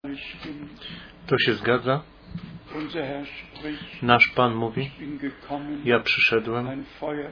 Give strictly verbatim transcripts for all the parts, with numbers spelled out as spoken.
To się zgadza. Nasz Pan mówi, ja przyszedłem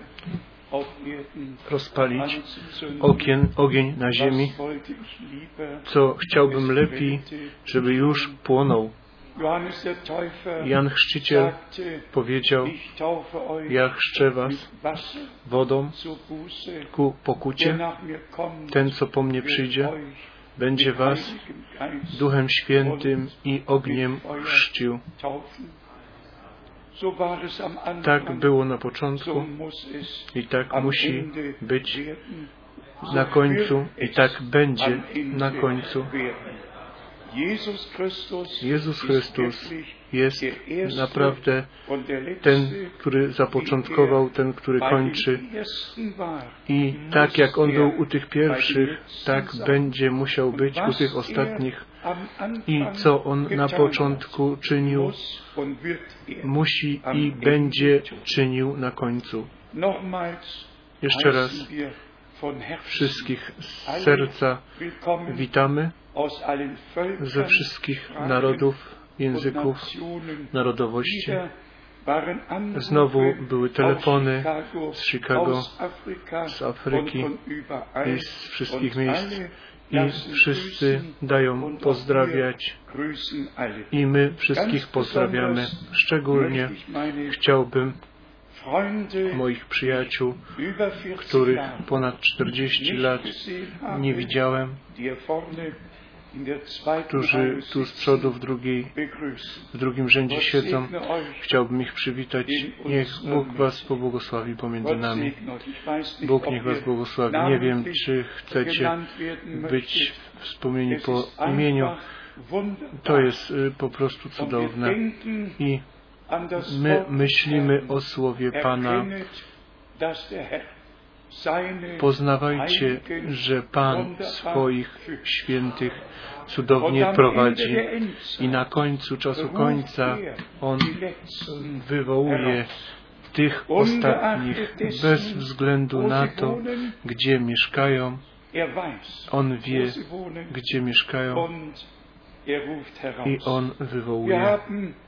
rozpalić okien, ogień na ziemi, co chciałbym lepiej, żeby już płonął. Jan Chrzciciel powiedział, ja chrzczę was wodą ku pokucie. Ten, co po mnie przyjdzie, będzie was Duchem Świętym i ogniem chrzcił. Tak było na początku i tak musi być na końcu i tak będzie na końcu. Jezus Chrystus jest naprawdę ten, który zapoczątkował, ten, który kończy. I tak jak On był u tych pierwszych, tak będzie musiał być u tych ostatnich. I co On na początku czynił, musi i będzie czynił na końcu. Jeszcze raz wszystkich z serca witamy ze wszystkich narodów, języków, narodowości. Znowu były telefony z Chicago, z Afryki i z wszystkich miejsc. I wszyscy dają pozdrawiać i my wszystkich pozdrawiamy. Szczególnie chciałbym moich przyjaciół, których ponad czterdzieści lat nie widziałem, którzy tu z przodu w, drugiej, w drugim rzędzie siedzą. Chciałbym ich przywitać. Niech Bóg was pobłogosławi pomiędzy nami. Bóg niech was błogosławi. Nie wiem, czy chcecie być wspomnieni po imieniu. To jest po prostu cudowne. I my myślimy o słowie Pana. Poznawajcie, że Pan swoich świętych cudownie prowadzi i na końcu czasu końca On wywołuje tych ostatnich bez względu na to, gdzie mieszkają. On wie, gdzie mieszkają i On wywołuje.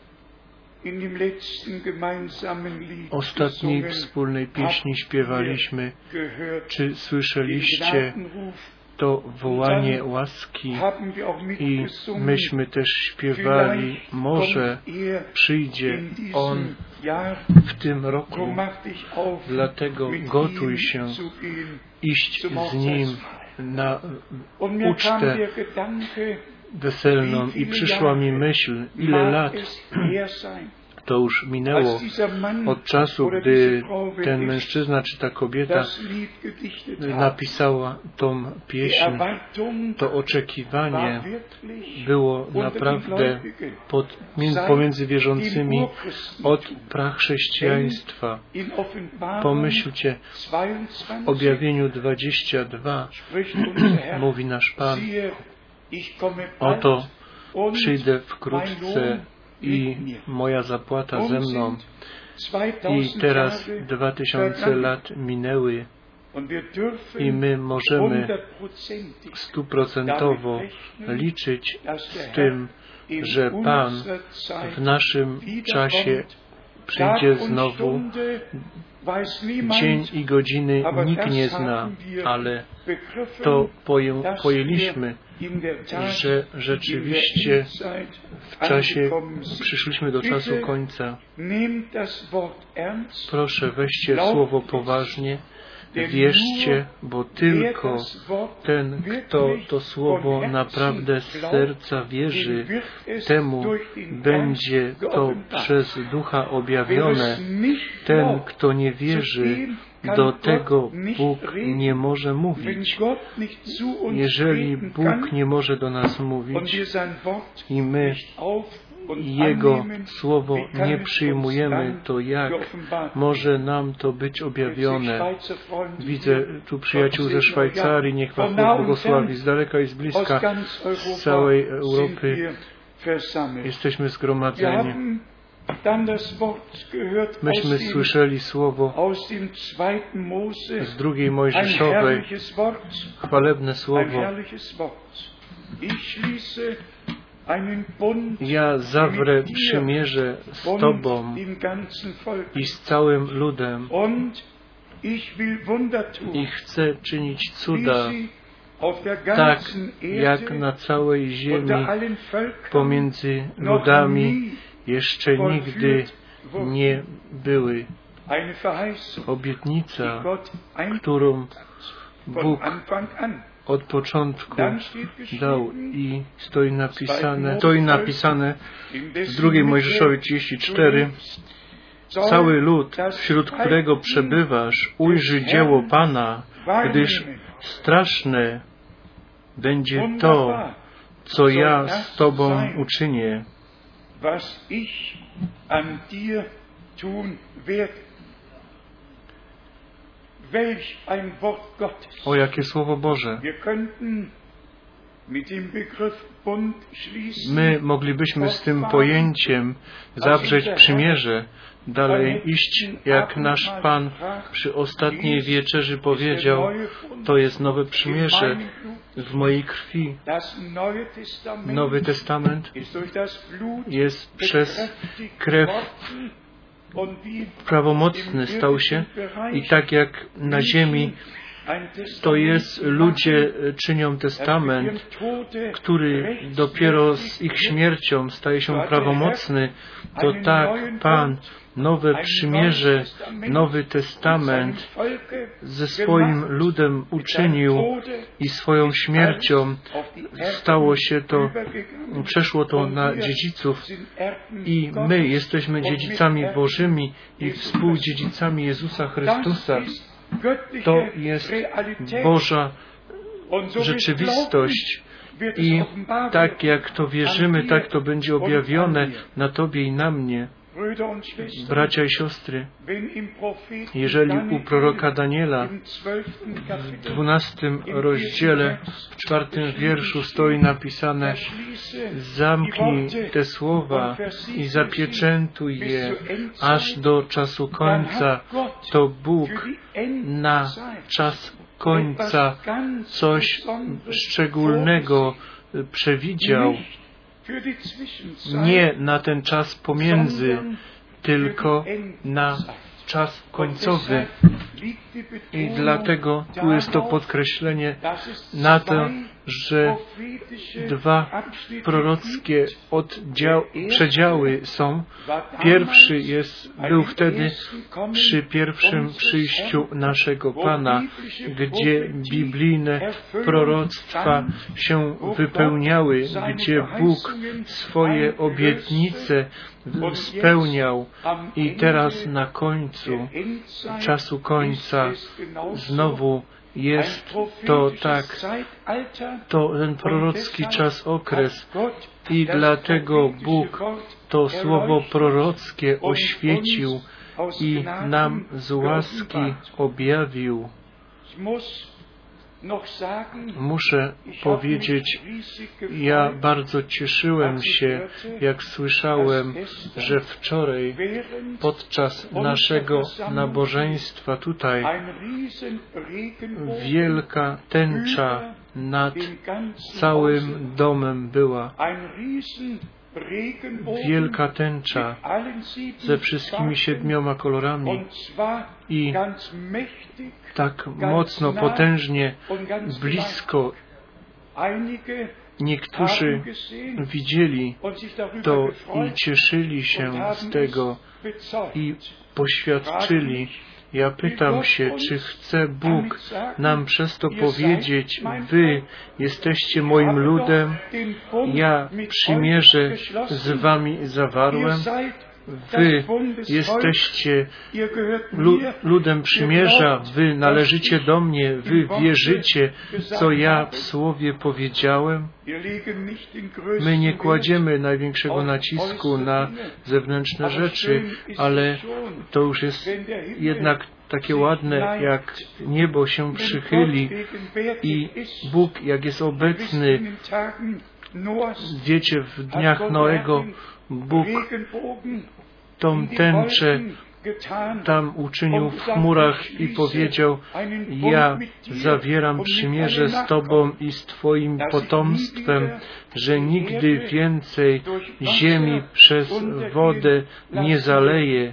Ostatniej wspólnej pieśni śpiewaliśmy. Czy słyszeliście to wołanie łaski? I myśmy też śpiewali, może przyjdzie On w tym roku. Dlatego gotuj się iść z Nim na ucztę weselną. I przyszła mi myśl, ile lat to już minęło od czasu, gdy ten mężczyzna czy ta kobieta napisała tą pieśń. To oczekiwanie było naprawdę pod, pomiędzy wierzącymi od prachrześcijaństwa. Pomyślcie, w Objawieniu dwadzieścia dwa mówi nasz Pan, oto przyjdę wkrótce i moja zapłata ze mną. I teraz dwa tysiące lat minęły i my możemy stuprocentowo liczyć z tym, że Pan w naszym czasie przyjdzie znowu. Dzień i godziny nikt nie zna, ale to poję, pojęliśmy, że rzeczywiście w czasie przyszliśmy do czasu końca. Proszę, weźcie słowo poważnie, wierzcie, bo tylko ten, kto to słowo naprawdę z serca wierzy, temu będzie to przez Ducha objawione. Ten, kto nie wierzy, do tego Bóg nie może mówić. Jeżeli Bóg nie może do nas mówić i my Jego słowo nie przyjmujemy, to jak może nam to być objawione? Widzę tu przyjaciół ze Szwajcarii, niech Was Bóg błogosławi, z daleka i z bliska, z całej Europy jesteśmy zgromadzeni. Myśmy słyszeli słowo z drugiej Mojżeszowej, chwalebne słowo. ja zawrę przymierze z Tobą i z całym ludem i chcę czynić cuda, tak jak na całej ziemi pomiędzy ludami jeszcze nigdy nie były. Obietnica, którą Bóg od początku dał i stoi napisane, stoi napisane w drugiej Mojżeszowi trzydzieści cztery. Cały lud, wśród którego przebywasz, ujrzy dzieło Pana, gdyż straszne będzie to, co ja z Tobą uczynię. O, jakie Słowo Boże! My moglibyśmy z tym pojęciem zawrzeć przymierze, dalej iść, jak nasz Pan przy ostatniej wieczerzy powiedział, to jest nowe przymierze w mojej krwi. Nowy Testament jest przez krew prawomocny stał się i tak jak na ziemi to jest, ludzie czynią testament, który dopiero z ich śmiercią staje się prawomocny, to tak Pan nowe przymierze, Nowy Testament ze swoim ludem uczynił i swoją śmiercią stało się to, przeszło to na dziedziców i my jesteśmy dziedzicami Bożymi i współdziedzicami Jezusa Chrystusa. To jest Boża rzeczywistość i tak jak to wierzymy, tak to będzie objawione na Tobie i na mnie. Bracia i siostry, jeżeli u proroka Daniela w dwunastym rozdziale, w czwartym wierszu stoi napisane: zamknij te słowa i zapieczętuj je aż do czasu końca, to Bóg na czas końca coś szczególnego przewidział. Nie na ten czas pomiędzy, tylko na czas końcowy. I dlatego tu jest to podkreślenie na to, że dwa prorockie oddział, przedziały są. Pierwszy jest, był wtedy przy pierwszym przyjściu naszego Pana, gdzie biblijne proroctwa się wypełniały, gdzie Bóg swoje obietnice spełniał i teraz na końcu czasu końca znowu jest to tak, to ten prorocki czas, okres i dlatego Bóg to słowo prorockie oświecił i nam z łaski objawił. Muszę powiedzieć, ja bardzo cieszyłem się, jak słyszałem, że wczoraj podczas naszego nabożeństwa tutaj wielka tęcza nad całym domem była. Wielka tęcza ze wszystkimi siedmioma kolorami i tak mocno, potężnie, blisko. Niektórzy widzieli to i cieszyli się z tego i poświadczyli. Ja pytam się, czy chce Bóg nam przez to powiedzieć: wy jesteście moim ludem, ja przymierze z wami zawarłem, wy jesteście lu ludem przymierza, wy należycie do mnie, wy wierzycie, co ja w Słowie powiedziałem. My nie kładziemy największego nacisku na zewnętrzne rzeczy, ale to już jest jednak takie ładne, jak niebo się przychyli i Bóg, jak jest obecny. Wiecie, w dniach Noego Bóg tą tęczę tam uczynił w chmurach i powiedział: ja zawieram przymierze z Tobą i z Twoim potomstwem, że nigdy więcej ziemi przez wodę nie zaleje.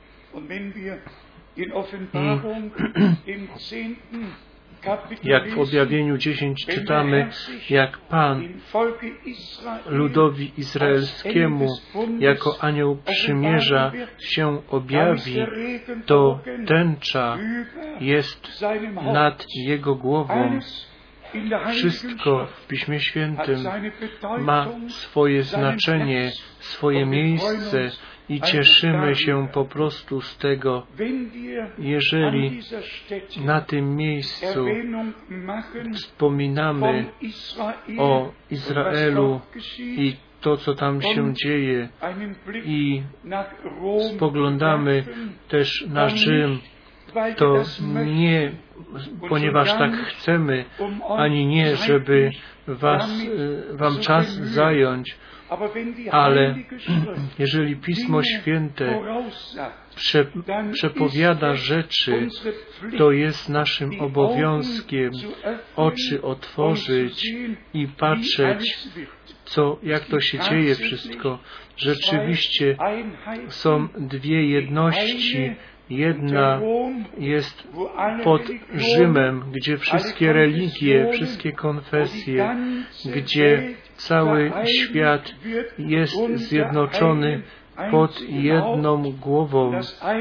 I jak w Objawieniu dziesięć czytamy, jak Pan ludowi izraelskiemu jako anioł przymierza się objawi, to tęcza jest nad jego głową. Wszystko w Piśmie Świętym ma swoje znaczenie, swoje miejsce i cieszymy się po prostu z tego, jeżeli na tym miejscu wspominamy o Izraelu i to, co tam się dzieje, i spoglądamy też na Rzym, to nie ponieważ tak chcemy, ani nie, żeby was, wam czas zająć, ale jeżeli Pismo Święte prze, przepowiada rzeczy, to jest naszym obowiązkiem oczy otworzyć i patrzeć, co, jak to się dzieje wszystko. Rzeczywiście są dwie jedności. Jedna jest pod Rzymem, gdzie wszystkie religie, wszystkie konfesje, gdzie cały świat jest zjednoczony pod jedną głową,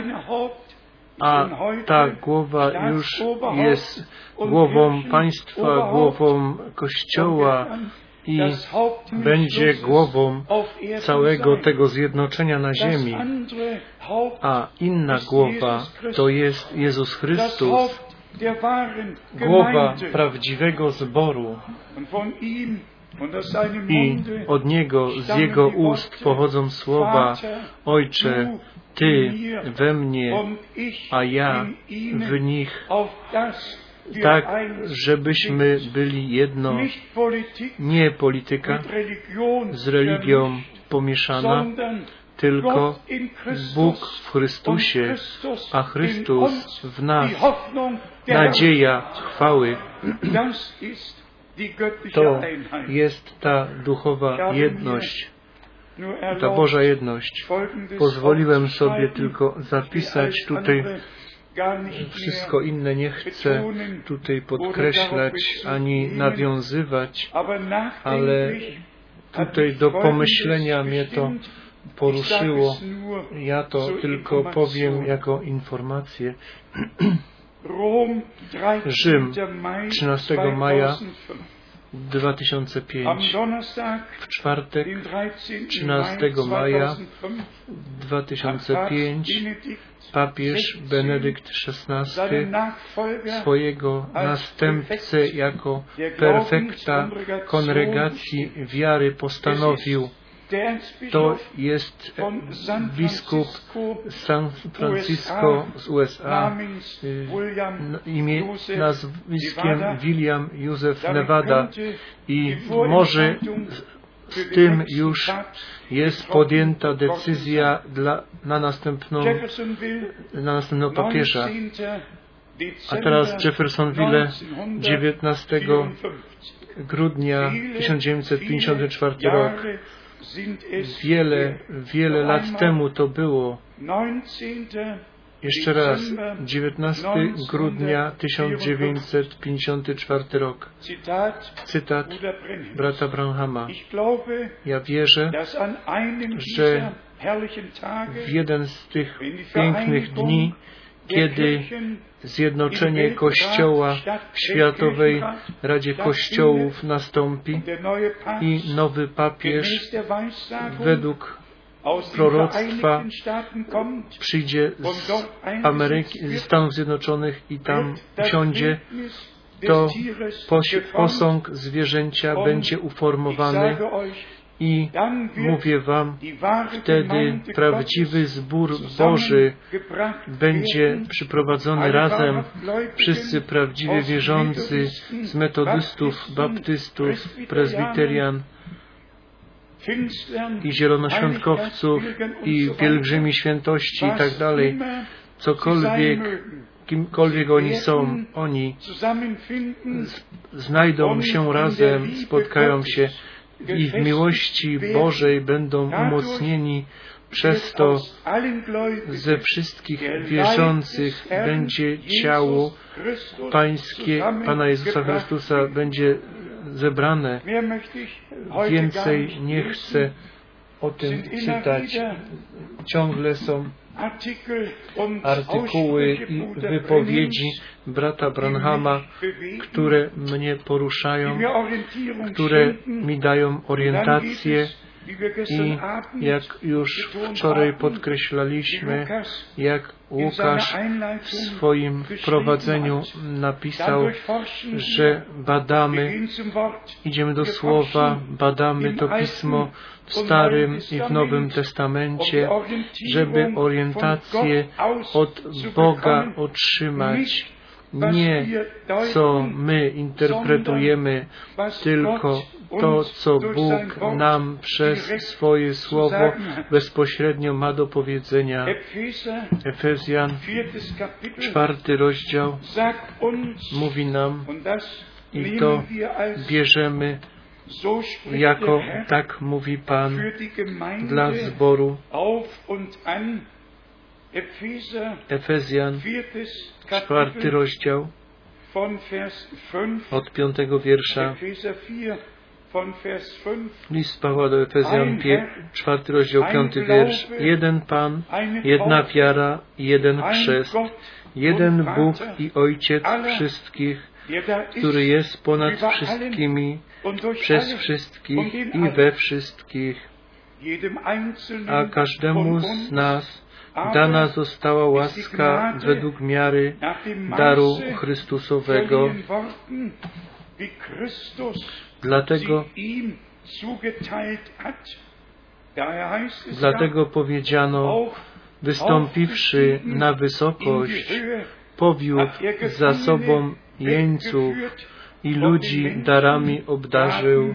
a ta głowa już jest głową państwa, głową Kościoła i będzie głową całego tego zjednoczenia na ziemi. A inna głowa to jest Jezus Chrystus, głowa prawdziwego zboru. I od Niego, z Jego ust pochodzą słowa: Ojcze, Ty we mnie, a ja w nich, tak, żebyśmy byli jedno, nie polityka z religią pomieszana, tylko Bóg w Chrystusie, a Chrystus w nas, nadzieja chwały. To jest ta duchowa jedność, ta Boża jedność. Pozwoliłem sobie tylko zapisać tutaj, wszystko inne nie chcę tutaj podkreślać ani nawiązywać, ale tutaj do pomyślenia mnie to poruszyło. Ja to tylko powiem jako informację. Rzym, trzynastego maja dwa tysiące piątego. W czwartek, trzynastego maja dwa tysiące piątego, papież Benedykt szesnasty swojego następcę jako perfekta kongregacji wiary postanowił. To jest biskup San Francisco z U S A, imię, nazwiskiem William Józef Nevada, i może z tym już jest podjęta decyzja dla, na, następną, na następnego papieża. A teraz Jeffersonville, dziewiętnastego grudnia tysiąc dziewięćset pięćdziesiąty czwarty rok. Wiele, wiele lat temu to było. Jeszcze raz, dziewiętnastego grudnia tysiąc dziewięćset pięćdziesiąty czwarty rok. Cytat brata Branhama. Ja wierzę, że w jeden z tych pięknych dni, kiedy zjednoczenie Kościoła w Światowej Radzie Kościołów nastąpi i nowy papież według proroctwa przyjdzie z Ameryki, ze Stanów Zjednoczonych i tam usiądzie, to posąg zwierzęcia będzie uformowany i mówię wam, wtedy prawdziwy zbór Boży będzie przyprowadzony razem. Wszyscy prawdziwie wierzący z metodystów, baptystów, prezbiterian i zielonoświątkowców, i pielgrzymi świętości i tak dalej, cokolwiek, kimkolwiek oni są, oni znajdą się razem, spotkają się i w miłości Bożej będą umocnieni. Przez to ze wszystkich wierzących będzie ciało Pańskie Pana Jezusa Chrystusa będzie zebrane. Więcej nie chcę o tym czytać. Ciągle są artykuły i wypowiedzi brata Branhama, które mnie poruszają, które mi dają orientację. I jak już wczoraj podkreślaliśmy, jak Łukasz w swoim wprowadzeniu napisał, że badamy, idziemy do Słowa, badamy to Pismo w Starym i w Nowym Testamencie, żeby orientację od Boga otrzymać. Nie co my interpretujemy, tylko to, co Bóg nam przez swoje Słowo bezpośrednio ma do powiedzenia. Efezjan, czwarty rozdział, mówi nam, i to bierzemy jako, tak mówi Pan, dla zboru. Efezjan, czwarty rozdział, od piątego wiersza. List Pawła do Efezjan, czwarty rozdział, piąty wiersz. Jeden Pan, jedna wiara, jeden chrzest, jeden Bóg i Ojciec wszystkich, który jest ponad wszystkimi, przez wszystkich i we wszystkich. A każdemu z nas dana została łaska według miary daru Chrystusowego. Dlatego, dlatego powiedziano, wystąpiwszy na wysokość, powiódł za sobą jeńców i ludzi darami obdarzył.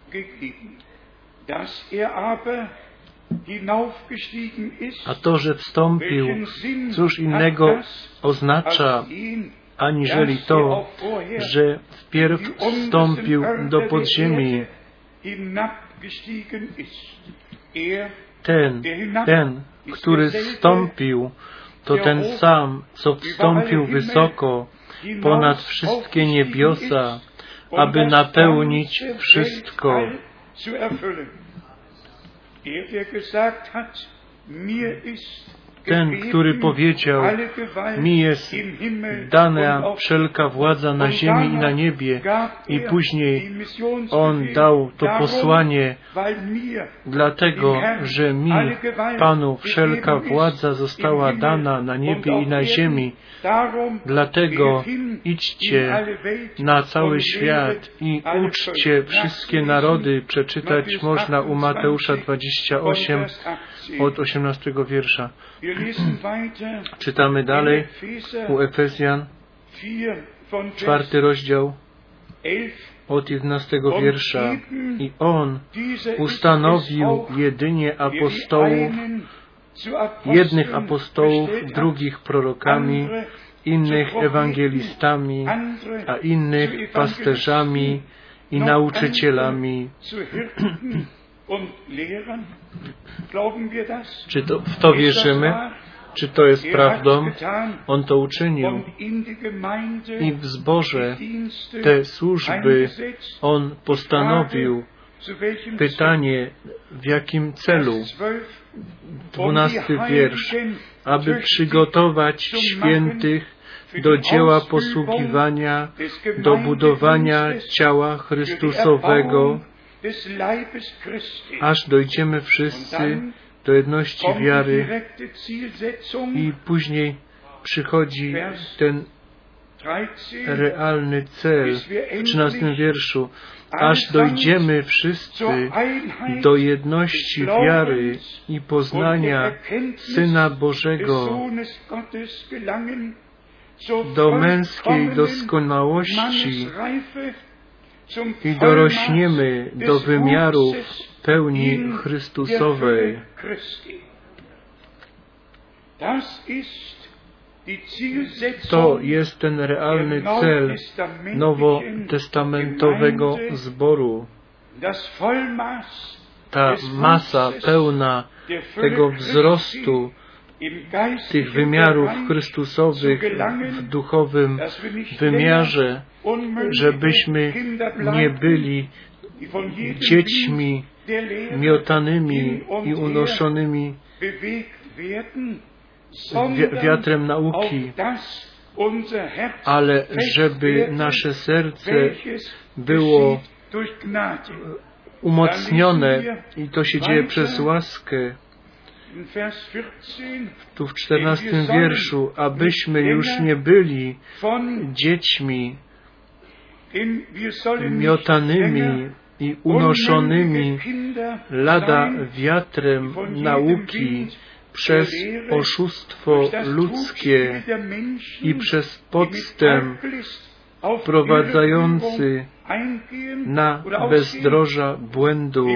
A to, że wstąpił, cóż innego oznacza, aniżeli to, że wpierw wstąpił do podziemi. Ten, ten, który zstąpił, to ten sam, co wstąpił wysoko, ponad wszystkie niebiosa, aby napełnić wszystko. Ten, który powiedział, mi jest dana wszelka władza na ziemi i na niebie, i później On dał to posłanie, dlatego, że mi, Panu, wszelka władza została dana na niebie i na ziemi. Dlatego idźcie na cały świat i uczcie wszystkie narody. Przeczytać można u Mateusza dwadzieścia osiem od osiemnastego wiersza. Czytamy dalej u Efezjan, czwarty rozdział od jedenastego wiersza. I On ustanowił jedynie apostołów, jednych apostołów, drugich prorokami, innych ewangelistami, a innych pasterzami i nauczycielami. Czy to, w to wierzymy? Czy to jest prawdą? On to uczynił. I w zborze te służby On postanowił. Pytanie, w jakim celu? Dwunasty wiersz. Aby przygotować świętych do dzieła posługiwania, do budowania ciała Chrystusowego, aż dojdziemy wszyscy do jedności wiary. I później przychodzi ten realny cel w trzynastym wierszu. Aż dojdziemy wszyscy do jedności wiary i poznania Syna Bożego, do męskiej doskonałości, i dorośniemy do wymiarów pełni Chrystusowej. To jest ten realny cel nowotestamentowego zboru. Ta masa pełna tego wzrostu tych wymiarów Chrystusowych w duchowym wymiarze, żebyśmy nie byli dziećmi miotanymi i unoszonymi wi- wiatrem nauki, ale żeby nasze serce było umocnione i to się dzieje przez łaskę. Tu w czternastym wierszu, abyśmy już nie byli dziećmi miotanymi i unoszonymi lada wiatrem nauki przez oszustwo ludzkie i przez podstęp wprowadzający na bezdroża błędu.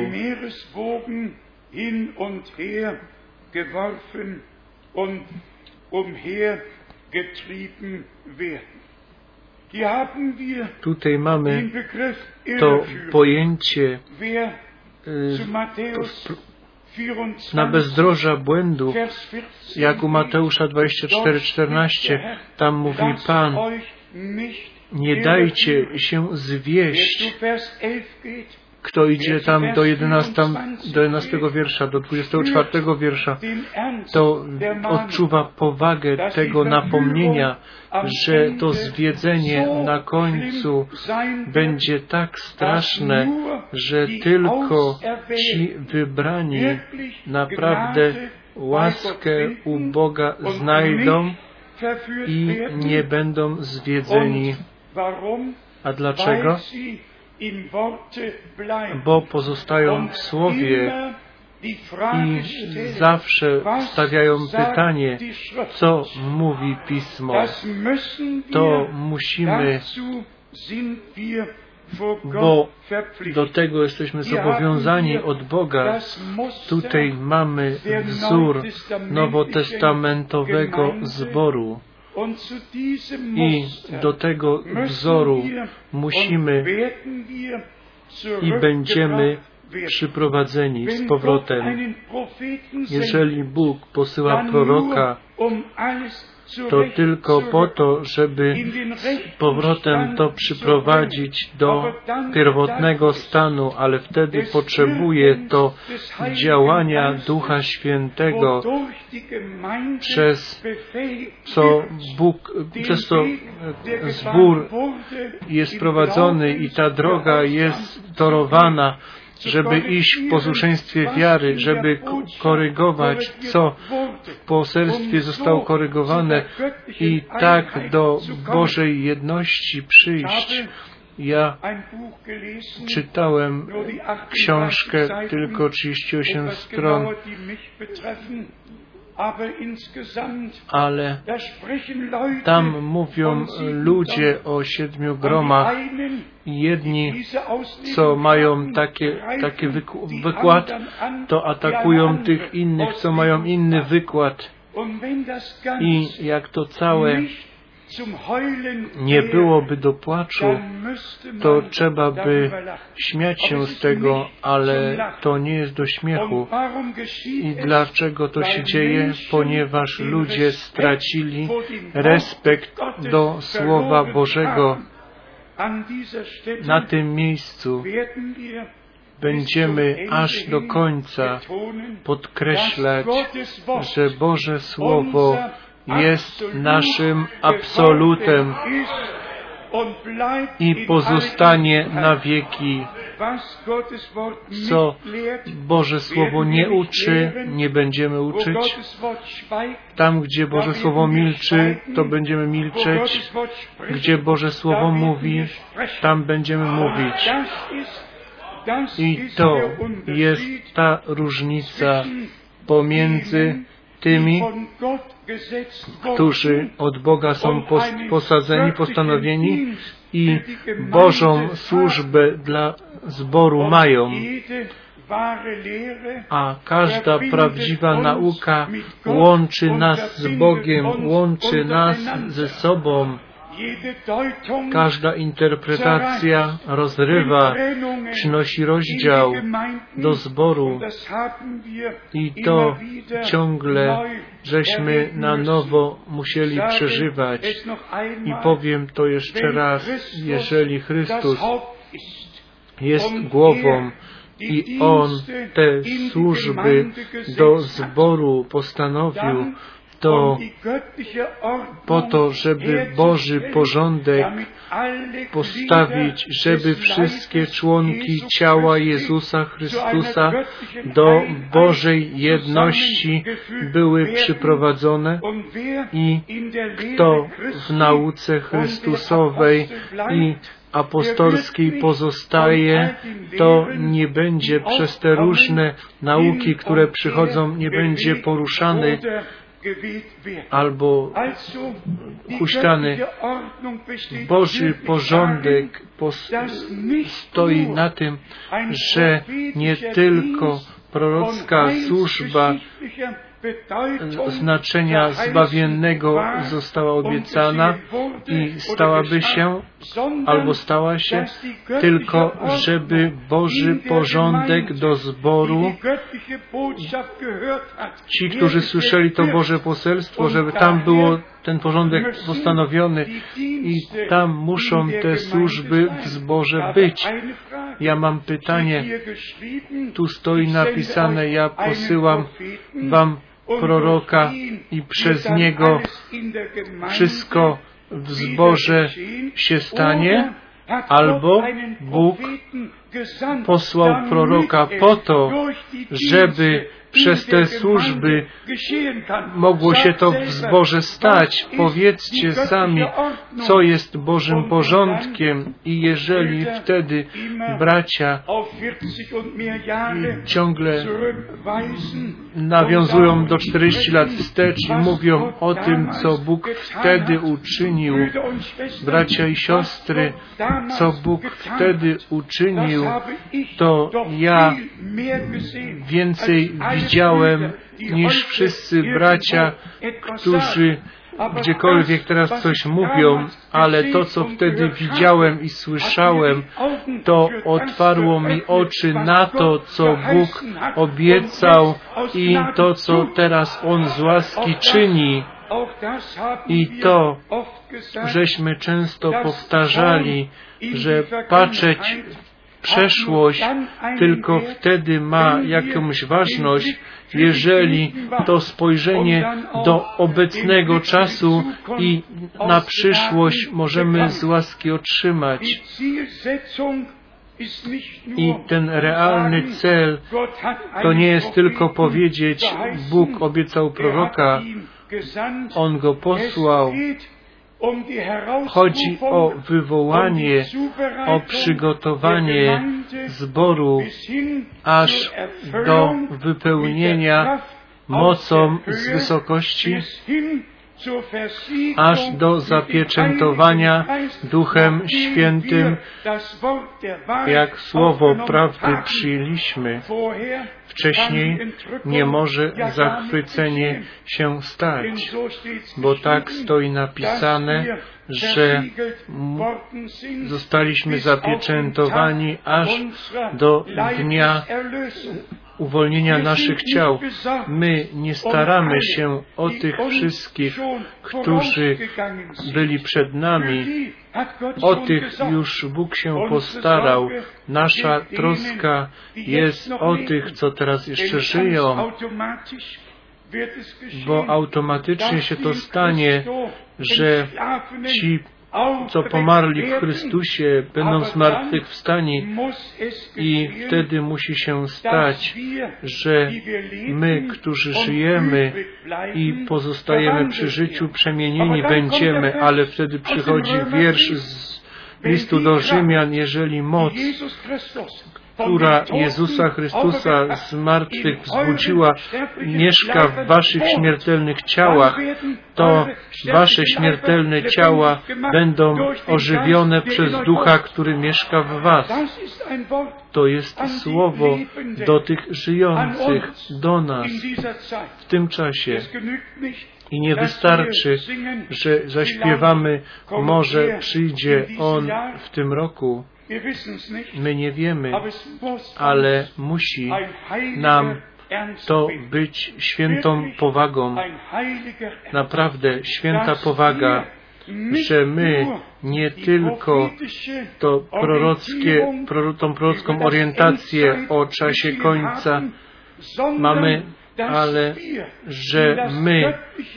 Geworfen und umhergetrieben werden. Hier haben wir Tutaj mamy den Begriff to Irreführung. pojęcie Wer y, zu Matthäus vierundzwanzig, na bezdroża błędu, Vers vierzehn jak u Mateusza dwadzieścia cztery czternaście, tam mówi Pan, nie dajcie się zwieść. Kto idzie tam do jedenastego wiersza, do dwudziestego czwartego wiersza, to odczuwa powagę tego napomnienia, że to zwiedzenie na końcu będzie tak straszne, że tylko ci wybrani naprawdę łaskę u Boga znajdą i nie będą zwiedzeni. A dlaczego? Bo pozostają w Słowie i zawsze stawiają pytanie, co mówi Pismo. To musimy, bo do tego jesteśmy zobowiązani od Boga. Tutaj mamy wzór nowotestamentowego zboru. I do tego wzoru musimy i będziemy przyprowadzeni z powrotem. Jeżeli Bóg posyła proroka, to tylko po to, żeby z powrotem to przyprowadzić do pierwotnego stanu, ale wtedy potrzebuje to działania Ducha Świętego, przez co Bóg, przez co zbór jest prowadzony i ta droga jest torowana, żeby iść w posłuszeństwie wiary, żeby korygować, co w poselstwie zostało korygowane i tak do Bożej jedności przyjść. Ja czytałem książkę, tylko trzydzieści osiem stron, ale tam mówią ludzie o siedmiu gromach. Jedni, co mają takie, taki wykład, to atakują tych innych, co mają inny wykład. I jak to całe nie byłoby do płaczu, to trzeba by śmiać się z tego, ale to nie jest do śmiechu. I dlaczego to się dzieje? Ponieważ ludzie stracili respekt do Słowa Bożego. Na tym miejscu będziemy aż do końca podkreślać, że Boże Słowo jest naszym absolutem i pozostanie na wieki. Co Boże Słowo nie uczy, nie będziemy uczyć. Tam, gdzie Boże Słowo milczy, to będziemy milczeć. Gdzie Boże Słowo mówi, tam będziemy mówić. I to jest ta różnica pomiędzy tymi, którzy od Boga są posadzeni, postanowieni i Bożą służbę dla zboru mają. A każda prawdziwa nauka łączy nas z Bogiem, łączy nas ze sobą. Każda interpretacja rozrywa, przynosi rozdział do zboru i to ciągle żeśmy na nowo musieli przeżywać. I powiem to jeszcze raz, jeżeli Chrystus jest głową i On te służby do zboru postanowił, to po to, żeby Boży porządek postawić, żeby wszystkie członki ciała Jezusa Chrystusa do Bożej jedności były przyprowadzone i kto w nauce Chrystusowej i apostolskiej pozostaje, to nie będzie przez te różne nauki, które przychodzą, nie będzie poruszany albo huśtany. Boży porządek stoi na tym, że nie tylko prorocka służba znaczenia zbawiennego została obiecana i stałaby się, albo stała się, tylko żeby Boży porządek do zboru, ci, którzy słyszeli to Boże poselstwo, żeby tam było ten porządek postanowiony i tam muszą te służby w zborze być. Ja mam pytanie, tu stoi napisane, ja posyłam wam proroka i przez niego wszystko w zborze się stanie, albo Bóg posłał proroka po to, żeby przez te służby mogło się to w zborze stać. Powiedzcie sami, co jest Bożym porządkiem i jeżeli wtedy bracia ciągle nawiązują do czterdziestu lat wstecz i mówią o tym, co Bóg wtedy uczynił, bracia i siostry, co Bóg wtedy uczynił, to ja więcej widziałem niż wszyscy bracia, którzy gdziekolwiek teraz coś mówią, ale to, co wtedy widziałem i słyszałem, to otwarło mi oczy na to, co Bóg obiecał i to, co teraz On z łaski czyni. I to, żeśmy często powtarzali, że patrzeć przeszłość tylko wtedy ma jakąś ważność, jeżeli to spojrzenie do obecnego czasu i na przyszłość możemy z łaski otrzymać. I ten realny cel to nie jest tylko powiedzieć, Bóg obiecał proroka, On go posłał. Chodzi o wywołanie, o przygotowanie zboru aż do wypełnienia mocą z wysokości, aż do zapieczętowania Duchem Świętym, jak słowo prawdy przyjęliśmy. Wcześniej nie może zachwycenie się stać, bo tak stoi napisane, że zostaliśmy zapieczętowani aż do dnia uwolnienia naszych ciał. My nie staramy się o tych wszystkich, którzy byli przed nami. O tych już Bóg się postarał. Nasza troska jest o tych, co teraz jeszcze żyją, bo automatycznie się to stanie, że ci, co pomarli w Chrystusie, będą zmartwychwstani i wtedy musi się stać, że my, którzy żyjemy i pozostajemy przy życiu, przemienieni będziemy, ale wtedy przychodzi wiersz z listu do Rzymian, jeżeli moc która Jezusa Chrystusa z martwych wzbudziła, mieszka w waszych śmiertelnych ciałach, to wasze śmiertelne ciała będą ożywione przez Ducha, który mieszka w was. To jest słowo do tych żyjących, do nas w tym czasie. I nie wystarczy, że zaśpiewamy, może przyjdzie On w tym roku. My nie wiemy, ale musi nam to być świętą powagą, naprawdę święta powaga, że my nie tylko to prorockie, tą prorocką orientację o czasie końca mamy, ale że my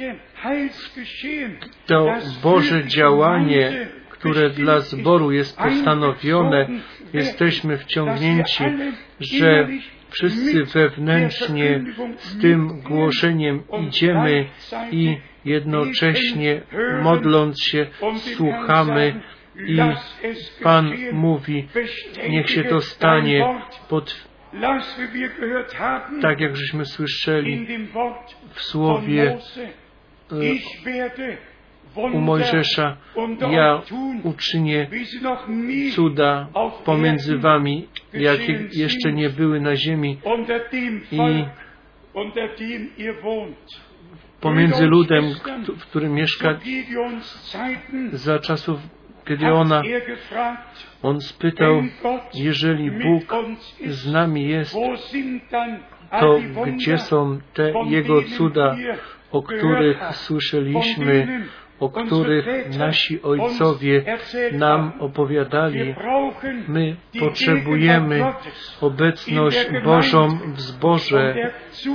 to Boże działanie, które dla zboru jest postanowione, jesteśmy wciągnięci, że wszyscy wewnętrznie z tym głoszeniem idziemy i jednocześnie modląc się słuchamy i Pan mówi, niech się to stanie pod tak jak żeśmy słyszeli w słowie u Mojżesza, ja uczynię cuda pomiędzy wami, jakie jeszcze nie były na ziemi i pomiędzy ludem, w którym mieszka za czasów Gedeona. On spytał, jeżeli Bóg z nami jest, to gdzie są te Jego cuda, o których słyszeliśmy, o których nasi ojcowie nam opowiadali? My potrzebujemy obecność Bożą w zborze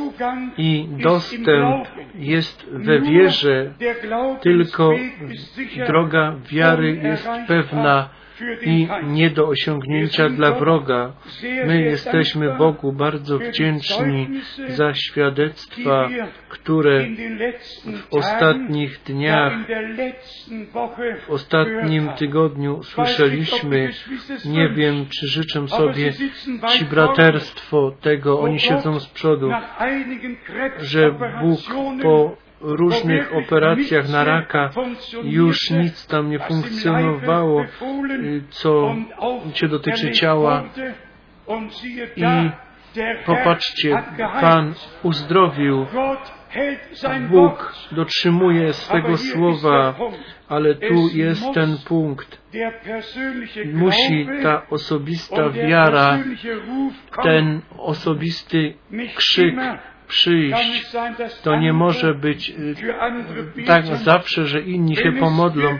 i dostęp jest we wierze. Tylko droga wiary jest pewna i nie do osiągnięcia dla wroga. My jesteśmy Bogu bardzo wdzięczni za świadectwa, które w ostatnich dniach, w ostatnim tygodniu słyszeliśmy. Nie wiem, czy życzę sobie ci braterstwo tego, oni siedzą z przodu, że Bóg po różnych operacjach na raka już nic tam nie funkcjonowało, co się dotyczy ciała. I popatrzcie, Pan uzdrowił. Bóg dotrzymuje swego słowa, ale tu jest ten punkt. Musi ta osobista wiara, ten osobisty krzyk przyjść. To nie może być tak zawsze, że inni się pomodlą.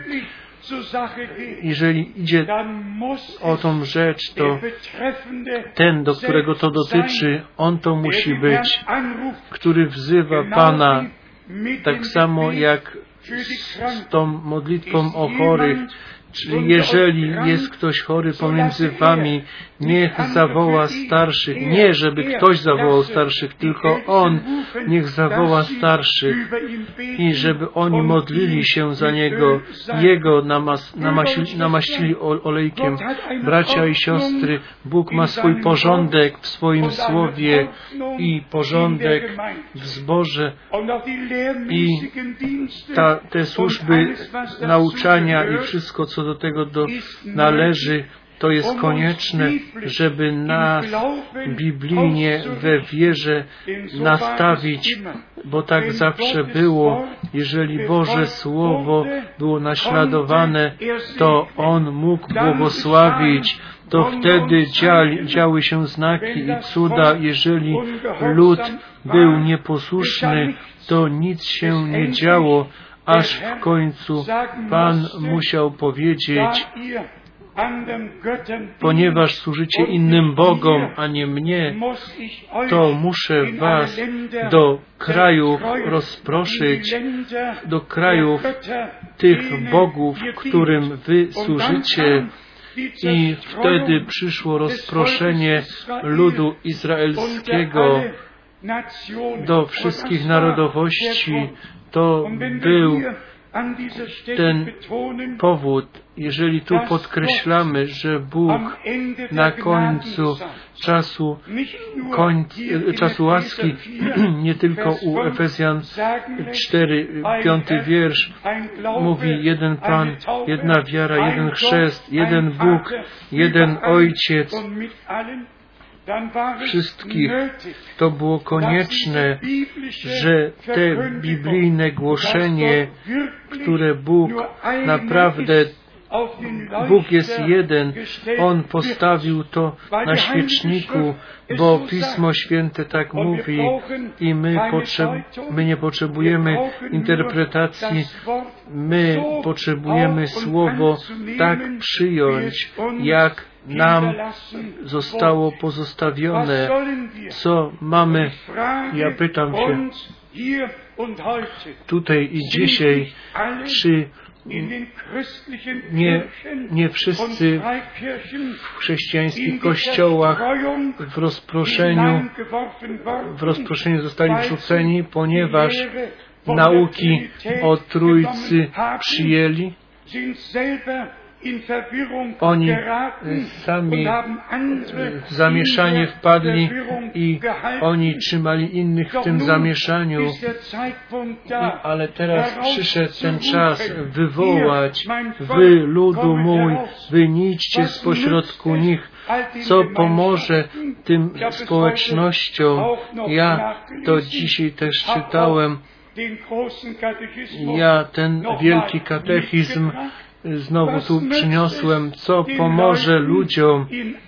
Jeżeli idzie o tą rzecz, to ten, do którego to dotyczy, on to musi być, który wzywa Pana, tak samo jak z tą modlitwą o chorych. Czyli jeżeli jest ktoś chory pomiędzy wami, niech zawoła starszych. Nie, żeby ktoś zawołał starszych, tylko on niech zawoła starszych i żeby oni modlili się za niego, jego namas, namasi, namaścili olejkiem. Bracia i siostry, Bóg ma swój porządek w swoim słowie i porządek w zborze i ta, te służby nauczania i wszystko, co do tego do, należy, to jest konieczne, żeby nas biblijnie we wierze nastawić, bo tak zawsze było. Jeżeli Boże Słowo było naśladowane, to On mógł błogosławić. To wtedy dziali, działy się znaki i cuda. Jeżeli lud był nieposłuszny, to nic się nie działo, aż w końcu Pan musiał powiedzieć, ponieważ służycie innym bogom, a nie mnie, to muszę was do krajów rozproszyć, do krajów tych bogów, którym wy służycie. I wtedy przyszło rozproszenie ludu izraelskiego do wszystkich narodowości. To był ten powód, jeżeli tu podkreślamy, że Bóg na końcu czasu, końc, czasu łaski, nie tylko u Efezjan cztery, piąty wiersz, mówi jeden Pan, jedna wiara, jeden chrzest, jeden Bóg, jeden Ojciec wszystkich, to było konieczne, że te biblijne głoszenie, które Bóg naprawdę, Bóg jest jeden, On postawił to na świeczniku, bo Pismo Święte tak mówi i my, potrzeb, my nie potrzebujemy interpretacji, my potrzebujemy Słowo tak przyjąć, jak nam zostało pozostawione. Co mamy? Ja pytam się tutaj i dzisiaj, czy nie, nie wszyscy w chrześcijańskich kościołach w rozproszeniu, w rozproszeniu zostali wrzuceni, ponieważ nauki o Trójcy przyjęli. Oni sami w zamieszanie wpadli i oni trzymali innych w tym zamieszaniu. Ale teraz przyszedł ten czas wywołać: wy, ludu mój, wyjdźcie spośrodku nich, co pomoże tym społecznościom. Ja to dzisiaj też czytałem. Ja ten wielki katechizm znowu tu przyniosłem, co pomoże ludziom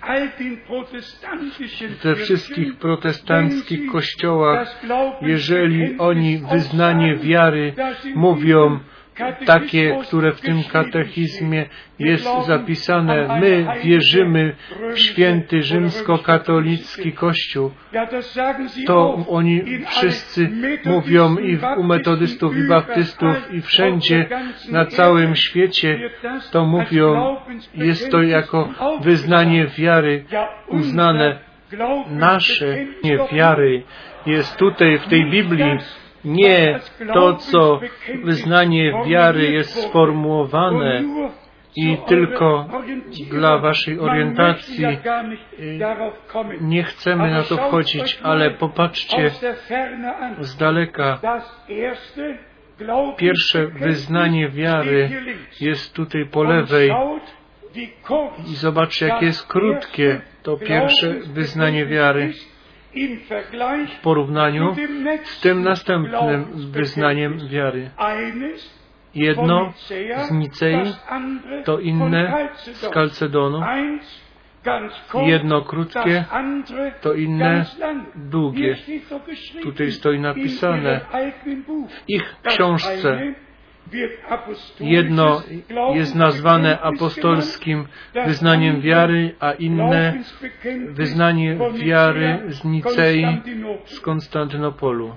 we wszystkich protestanckich kościołach, jeżeli oni wyznanie wiary mówią takie, które w tym katechizmie jest zapisane. My wierzymy w święty rzymskokatolicki Kościół. To oni wszyscy mówią i u metodystów, i baptystów, i wszędzie na całym świecie to mówią. Jest to jako wyznanie wiary uznane. Nasze wiary jest tutaj w tej Biblii. Nie to, co wyznanie wiary jest sformułowane i tylko dla waszej orientacji. Nie chcemy na to wchodzić, ale popatrzcie z daleka. Pierwsze wyznanie wiary jest tutaj po lewej i zobaczcie, jakie jest krótkie to pierwsze wyznanie wiary w porównaniu z tym następnym wyznaniem wiary. Jedno z Nicei, to inne z Kalcedonu. Jedno krótkie, to inne długie. Tutaj stoi napisane w ich książce. Jedno jest nazwane apostolskim wyznaniem wiary, a inne wyznanie wiary z Nicei, z Konstantynopolu.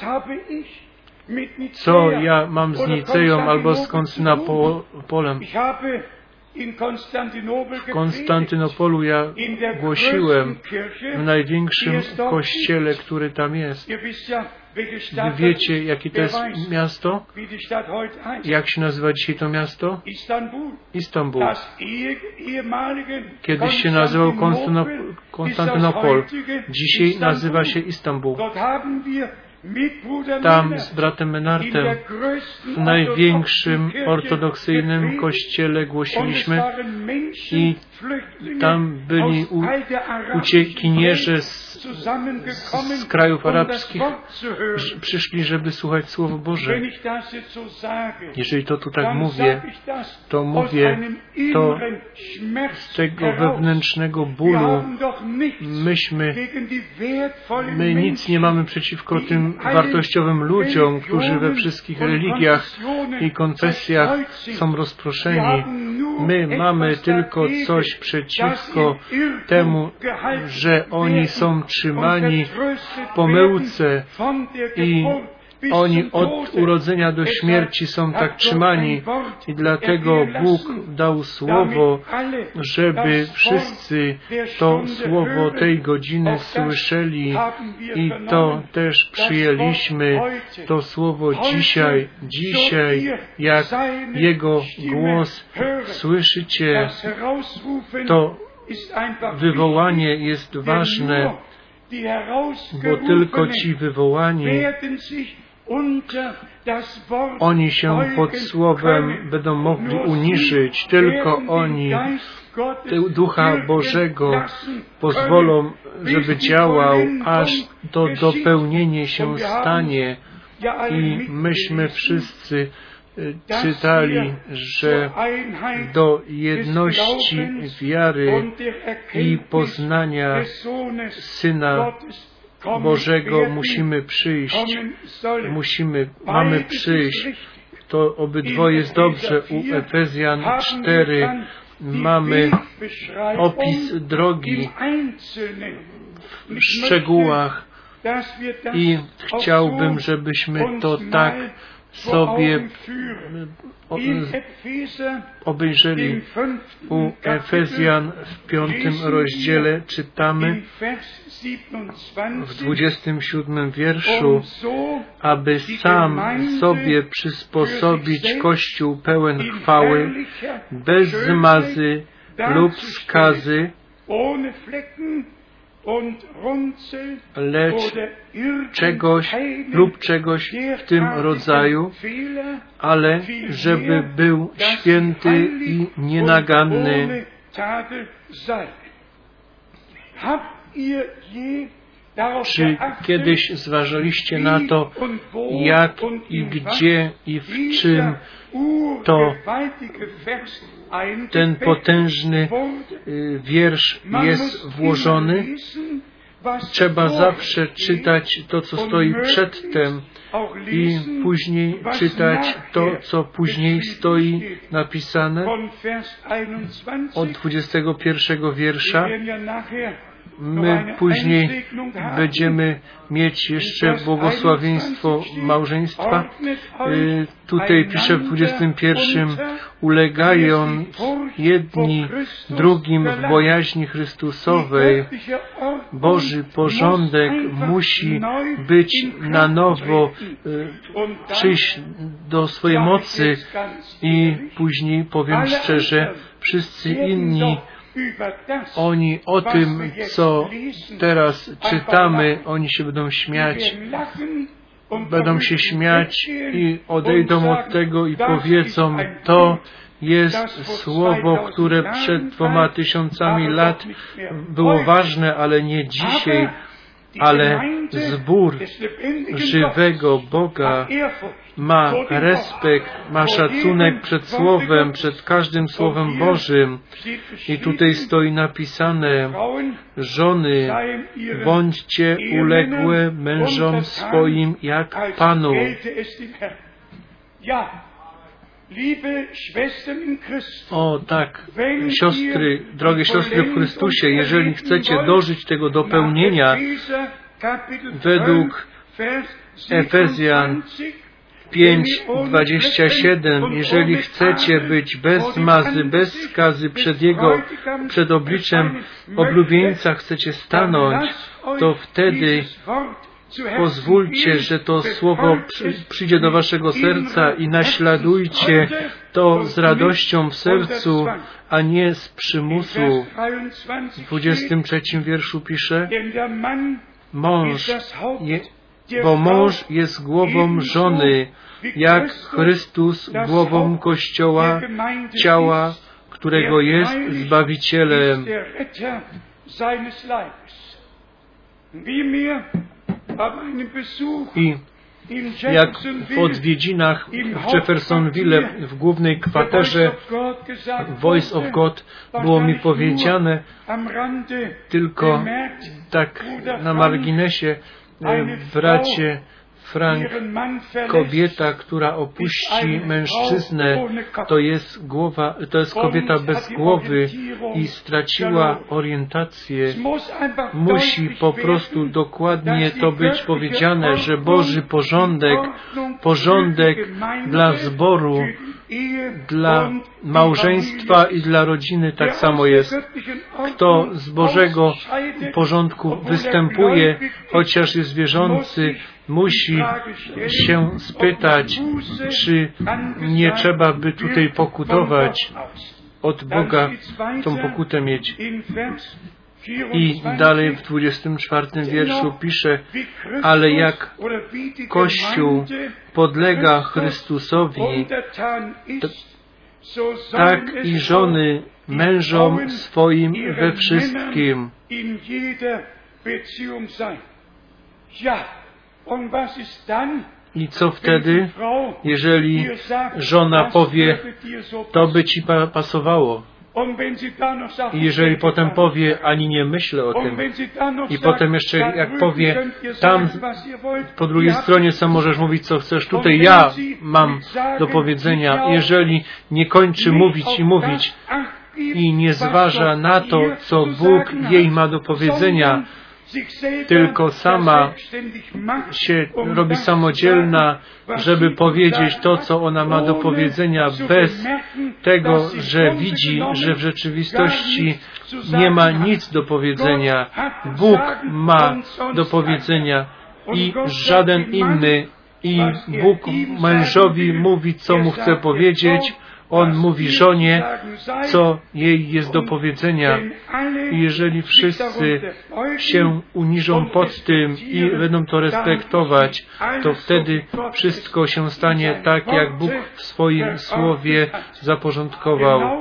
Co ja mam z Niceją albo z Konstantynopolem? W Konstantynopolu ja głosiłem w największym kościele, który tam jest. Wy wiecie, jakie to jest miasto? Jak się nazywa dzisiaj to miasto? Istanbul. Kiedyś się nazywał Konstantynopol. Dzisiaj nazywa się Istanbul. Tam z bratem Menardem w największym ortodoksyjnym kościele głosiliśmy i tam byli u, uciekinierzy z, z, z krajów arabskich, przyszli, żeby słuchać Słowo Boże. Jeżeli to tu tak mówię, to mówię to z tego wewnętrznego bólu. Myśmy, my nic nie mamy przeciwko tym wartościowym ludziom, którzy we wszystkich religiach i konfesjach są rozproszeni. My mamy tylko coś przeciwko temu, że oni są trzymani w pomyłce i Oni od urodzenia do śmierci są tak trzymani i dlatego Bóg dał słowo, żeby wszyscy to słowo tej godziny słyszeli i to też przyjęliśmy, to słowo dzisiaj, dzisiaj, jak Jego głos słyszycie, to wywołanie jest ważne, bo tylko ci wywołani, oni się pod Słowem będą mogli uniżyć, tylko oni Ducha Bożego pozwolą, żeby działał, aż to dopełnienie się stanie. I myśmy wszyscy czytali, że do jedności wiary i poznania Syna Bożego musimy przyjść. Musimy, mamy przyjść. To obydwoje jest dobrze. U Efezjan cztery mamy opis drogi w szczegółach i chciałbym, żebyśmy to tak sobie obejrzeli. U Efezjan w piątym rozdziale czytamy w dwudziestym siódmym wierszu, aby sam sobie przysposobić Kościół pełen chwały, bez zmazy lub skazy, lecz czegoś lub czegoś w tym rodzaju, ale żeby był święty i nienaganny. Czy kiedyś zważaliście na to, jak i gdzie i w czym to ten potężny wiersz jest włożony? Trzeba zawsze czytać to, co stoi przedtem i później czytać to, co później stoi napisane od dwudziestego pierwszego wiersza. My później będziemy mieć jeszcze błogosławieństwo małżeństwa. Tutaj pisze w dwudziestym pierwszym, ulegając jedni drugim w bojaźni Chrystusowej. Boży porządek musi być na nowo, przyjść do swojej mocy i później, powiem szczerze, wszyscy inni, oni o tym, co teraz czytamy, oni się będą śmiać, będą się śmiać i odejdą od tego i powiedzą, to jest słowo, które przed dwoma tysiącami lat było ważne, ale nie dzisiaj, ale zbór żywego Boga ma respekt, ma szacunek przed Słowem, przed każdym Słowem Bożym. I tutaj stoi napisane, żony, bądźcie uległe mężom swoim jak Panu. O tak, siostry, drogie siostry w Chrystusie, jeżeli chcecie dożyć tego dopełnienia według Efezjan pięć, dwadzieścia siedem, jeżeli chcecie być bez zmazy, bez skazy przed Jego, przed obliczem oblubieńca chcecie stanąć, to wtedy pozwólcie, że to słowo przyjdzie do waszego serca i naśladujcie to z radością w sercu, a nie z przymusu. W dwudziestym trzecim wierszu pisze, mąż, je, bo mąż jest głową żony, jak Chrystus głową Kościoła, ciała, którego jest Zbawicielem. I jak w odwiedzinach w Jeffersonville, w głównej kwaterze Voice of God, było mi powiedziane, tylko tak na marginesie, bracie Frank, kobieta, która opuści mężczyznę, to jest głowa, to jest kobieta bez głowy i straciła orientację. Musi po prostu dokładnie to być powiedziane, że Boży porządek, porządek dla zboru, dla małżeństwa i dla rodziny tak samo jest. Kto z Bożego porządku występuje, chociaż jest wierzący, musi się spytać, czy nie trzeba by tutaj pokutować od Boga, tą pokutę mieć. I dalej w dwudziestym czwartym wierszu pisze, ale jak Kościół podlega Chrystusowi, to, tak i żony mężom swoim we wszystkim. I co wtedy, jeżeli żona powie, to by ci pasowało? I jeżeli potem powie, ani nie myślę o tym, i potem jeszcze jak powie, tam po drugiej stronie co możesz mówić, co chcesz, tutaj ja mam do powiedzenia, jeżeli nie kończy mówić i mówić i nie zważa na to, co Bóg jej ma do powiedzenia, tylko sama się robi samodzielna, żeby powiedzieć to, co ona ma do powiedzenia, bez tego, że widzi, że w rzeczywistości nie ma nic do powiedzenia. Bóg ma do powiedzenia i żaden inny. I Bóg mężowi mówi, co mu chce powiedzieć. On mówi żonie, co jej jest do powiedzenia. I jeżeli wszyscy się uniżą pod tym i będą to respektować, to wtedy wszystko się stanie tak, jak Bóg w swoim słowie zaporządkował.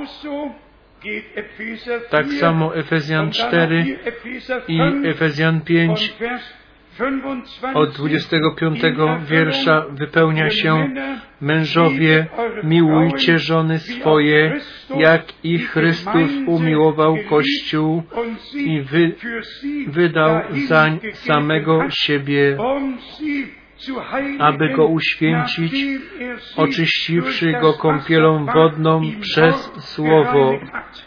Tak samo Efezjan cztery i Efezjan pięć od dwudziestego piątego wiersza wypełnia się: mężowie, miłujcie żony swoje, jak i Chrystus umiłował Kościół i wy, wydał zań samego siebie, aby go uświęcić, oczyściwszy go kąpielą wodną przez Słowo.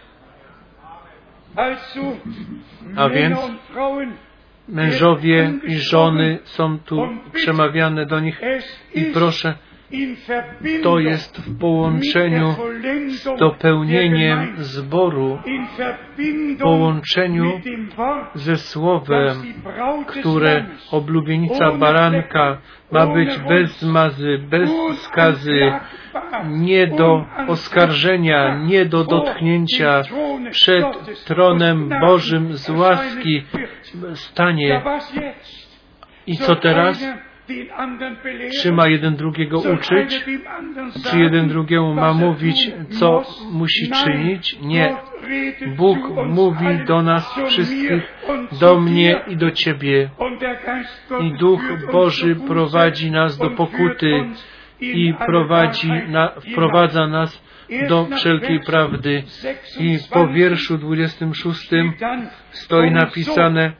A więc mężowie i żony są tu przemawiane do nich i proszę, to jest w połączeniu z dopełnieniem zboru, w połączeniu ze Słowem, które oblubienica baranka ma być bez zmazy, bez skazy, nie do oskarżenia, nie do dotknięcia, przed tronem Bożym z łaski stanie. I co teraz? Czy ma jeden drugiego uczyć? Czy jeden drugiemu ma mówić, co musi czynić? Nie. Bóg mówi do nas wszystkich, do mnie i do Ciebie. I Duch Boży prowadzi nas do pokuty i prowadzi na, wprowadza nas do wszelkiej prawdy. I po wierszu dwudziestym szóstym stoi napisane,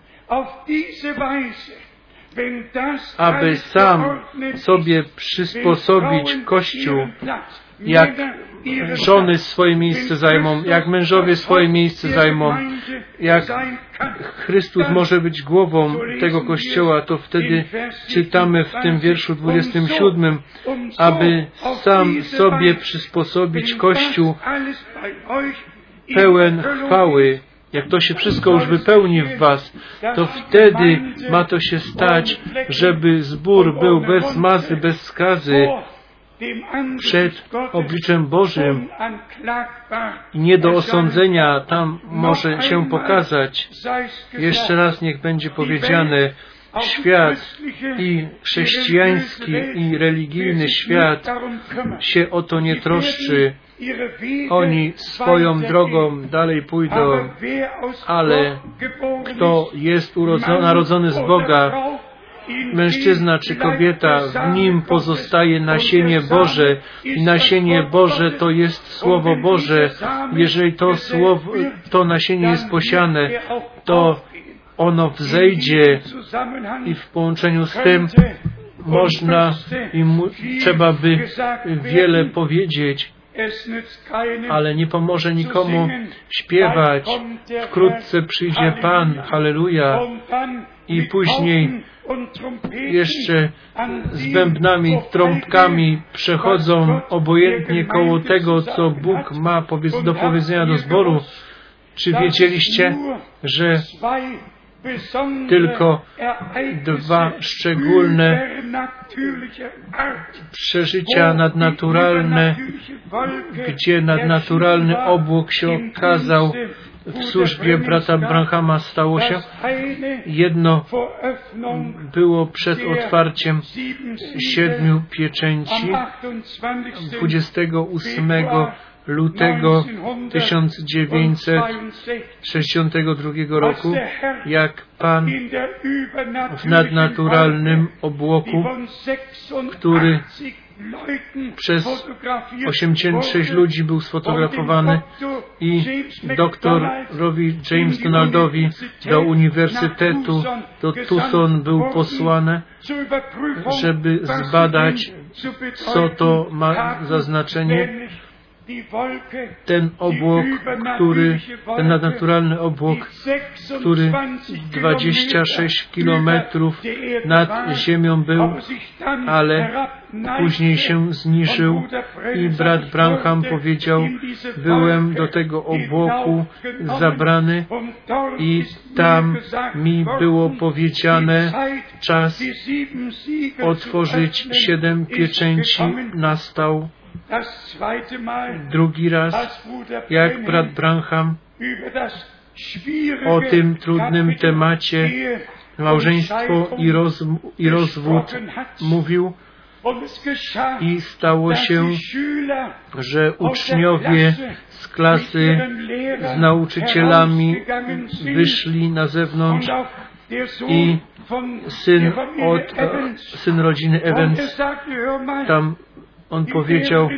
aby sam sobie przysposobić Kościół, jak żony swoje miejsce zajmą, jak mężowie swoje miejsce zajmą, jak Chrystus może być głową tego Kościoła, to wtedy czytamy w tym wierszu dwudziestym siódmym, aby sam sobie przysposobić Kościół pełen chwały. Jak to się wszystko już wypełni w was, to wtedy ma to się stać, żeby zbór był bez mazy, bez skazy przed obliczem Bożym i nie do osądzenia tam może się pokazać. Jeszcze raz niech będzie powiedziane, świat i chrześcijański i religijny świat się o to nie troszczy. Oni swoją drogą dalej pójdą, ale kto jest urodzony, narodzony z Boga, mężczyzna czy kobieta, w nim pozostaje nasienie Boże i nasienie Boże to jest Słowo Boże. Jeżeli to słowo, to nasienie jest posiane, to ono wzejdzie i w połączeniu z tym można i mu, trzeba by wiele powiedzieć, ale nie pomoże nikomu śpiewać. Wkrótce przyjdzie Pan, halleluja. I później jeszcze z bębnami, trąbkami przechodzą obojętnie koło tego, co Bóg ma do powiedzenia do zboru. Czy wiedzieliście, że tylko dwa szczególne przeżycia nadnaturalne, gdzie nadnaturalny obłok się okazał w służbie brata Branhama, stało się? Jedno było przed otwarciem siedmiu pieczęci dwudziestego ósmego lutego tysiąc dziewięćset sześćdziesiątego drugiego roku, jak Pan w nadnaturalnym obłoku, który przez osiemdziesiąt sześć ludzi był sfotografowany i doktorowi James Donaldowi do uniwersytetu do Tucson był posłany, żeby zbadać, co to ma za znaczenie. Ten obłok, który, ten nadnaturalny obłok, który dwadzieścia sześć kilometrów nad ziemią był, ale później się zniżył i brat Branham powiedział, byłem do tego obłoku zabrany i tam mi było powiedziane, czas otworzyć siedem pieczęci nastał. Drugi raz, jak brat Branham o tym trudnym temacie małżeństwo i, roz, i rozwód mówił, i stało się, że uczniowie z klasy z nauczycielami wyszli na zewnątrz i syn, od, syn rodziny Evans tam on powiedział,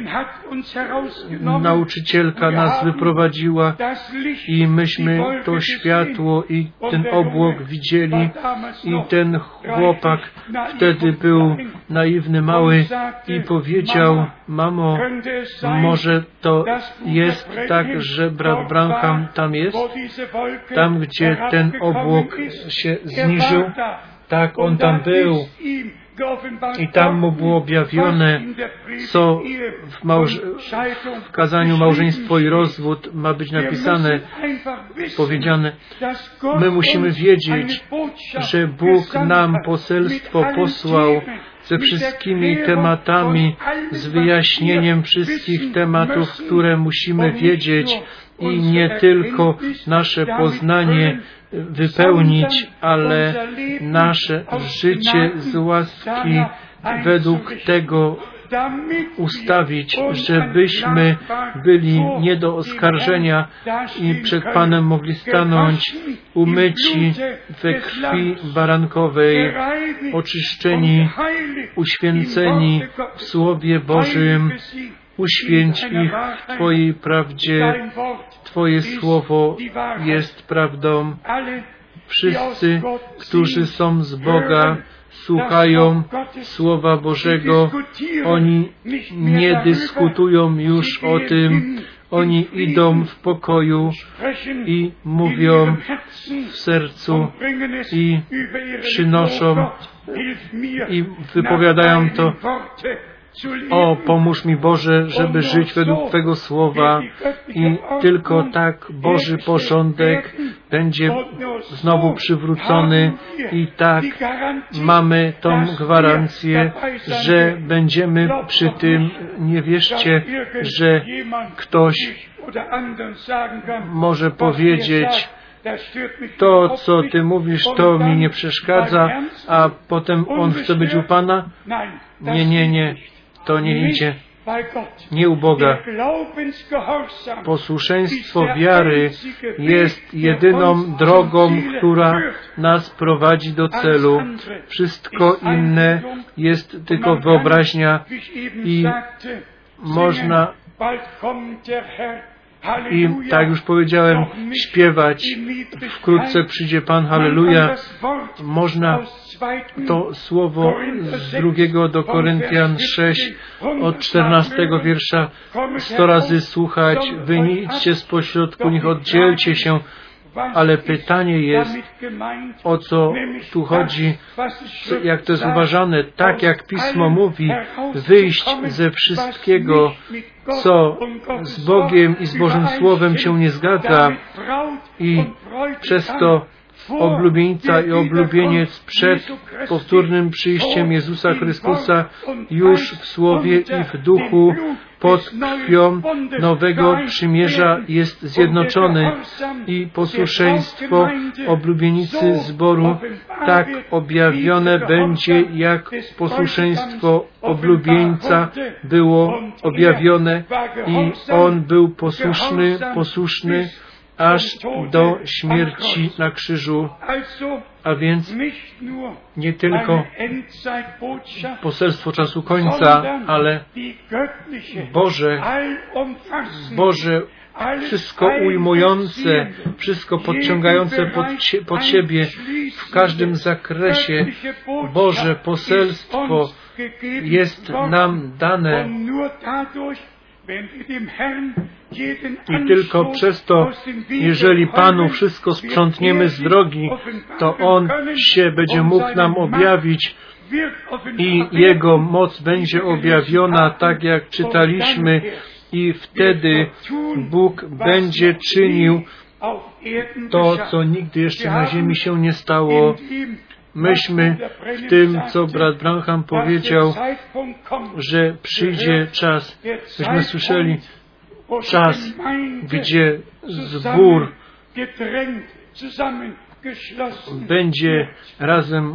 nauczycielka nas wyprowadziła i myśmy to światło i ten obłok widzieli i ten chłopak wtedy był naiwny, mały i powiedział, mamo, może to jest tak, że brat Branham tam jest, tam gdzie ten obłok się zniżył, tak on tam był. I tam mu było objawione, co w, małż- w kazaniu małżeństwo i rozwód ma być napisane, powiedziane. My musimy wiedzieć, że Bóg nam poselstwo posłał ze wszystkimi tematami, z wyjaśnieniem wszystkich tematów, które musimy wiedzieć i nie tylko nasze poznanie wypełnić, ale nasze życie z łaski według tego ustawić, żebyśmy byli nie do oskarżenia i przed Panem mogli stanąć umyci we krwi barankowej, oczyszczeni, uświęceni w Słowie Bożym. Uświęć ich w Twojej prawdzie. Twoje Słowo jest prawdą. Wszyscy, którzy są z Boga, słuchają Słowa Bożego. Oni nie dyskutują już o tym. Oni idą w pokoju i mówią w sercu i przynoszą i wypowiadają to. O, pomóż mi Boże, żeby żyć według Twego Słowa i tylko tak Boży porządek będzie znowu przywrócony i tak mamy tą gwarancję, że będziemy przy tym. Nie wierzcie, że ktoś może powiedzieć, to, co Ty mówisz, to mi nie przeszkadza, a potem on chce być u Pana? Nie, nie, nie. To nie idzie. Nie u Boga. Posłuszeństwo wiary jest jedyną drogą, która nas prowadzi do celu. Wszystko inne jest tylko wyobraźnia i można i tak już powiedziałem, śpiewać. Wkrótce przyjdzie Pan, halleluja. Można to słowo z drugiego do Koryntian sześć od czternastego wiersza sto razy słuchać. Wyjdźcie z pośrodku nich, oddzielcie się. Ale pytanie jest, o co tu chodzi, jak to jest uważane, tak jak Pismo mówi, wyjść ze wszystkiego, co z Bogiem i z Bożym Słowem się nie zgadza, i przez to oblubienica i oblubieniec przed powtórnym przyjściem Jezusa Chrystusa już w Słowie i w Duchu pod krwią nowego przymierza jest zjednoczony i posłuszeństwo oblubienicy zboru tak objawione będzie, jak posłuszeństwo oblubieńca było objawione i on był posłuszny, posłuszny aż do śmierci na krzyżu. A więc nie tylko poselstwo czasu końca, ale Boże, Boże, wszystko ujmujące, wszystko podciągające pod, pod siebie w każdym zakresie. Boże poselstwo jest nam dane. I tylko przez to, jeżeli Panu wszystko sprzątniemy z drogi, to On się będzie mógł nam objawić i Jego moc będzie objawiona, tak jak czytaliśmy, i wtedy Bóg będzie czynił to, co nigdy jeszcze na ziemi się nie stało. Myśmy w tym, co brat Branham powiedział, że przyjdzie czas, myśmy słyszeli, czas, gdzie zbór będzie razem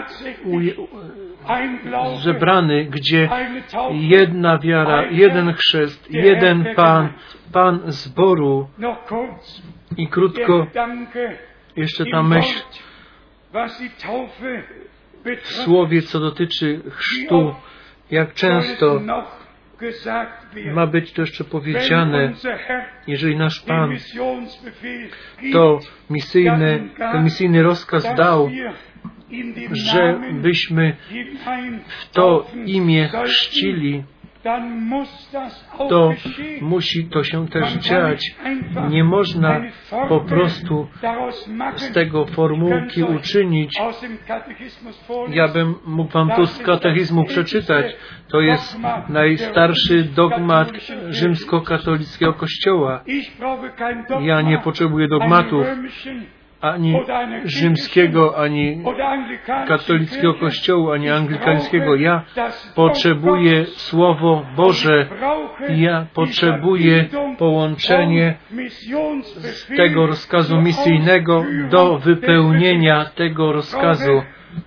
zebrany, gdzie jedna wiara, jeden chrzest, jeden Pan, Pan zboru. I krótko jeszcze ta myśl w słowie, co dotyczy chrztu, jak często ma być to jeszcze powiedziane, jeżeli nasz Pan to misyjny, ten misyjny rozkaz dał, że byśmy w to imię chrzcili, to musi to się też dziać. Nie można po prostu z tego formułki uczynić. Ja bym mógł Wam tu z katechizmu przeczytać. To jest najstarszy dogmat rzymskokatolickiego Kościoła. Ja nie potrzebuję dogmatów ani rzymskiego, ani katolickiego kościołu, ani anglikańskiego. Ja potrzebuję Słowo Boże. Ja potrzebuję połączenie z tego rozkazu misyjnego do wypełnienia tego rozkazu.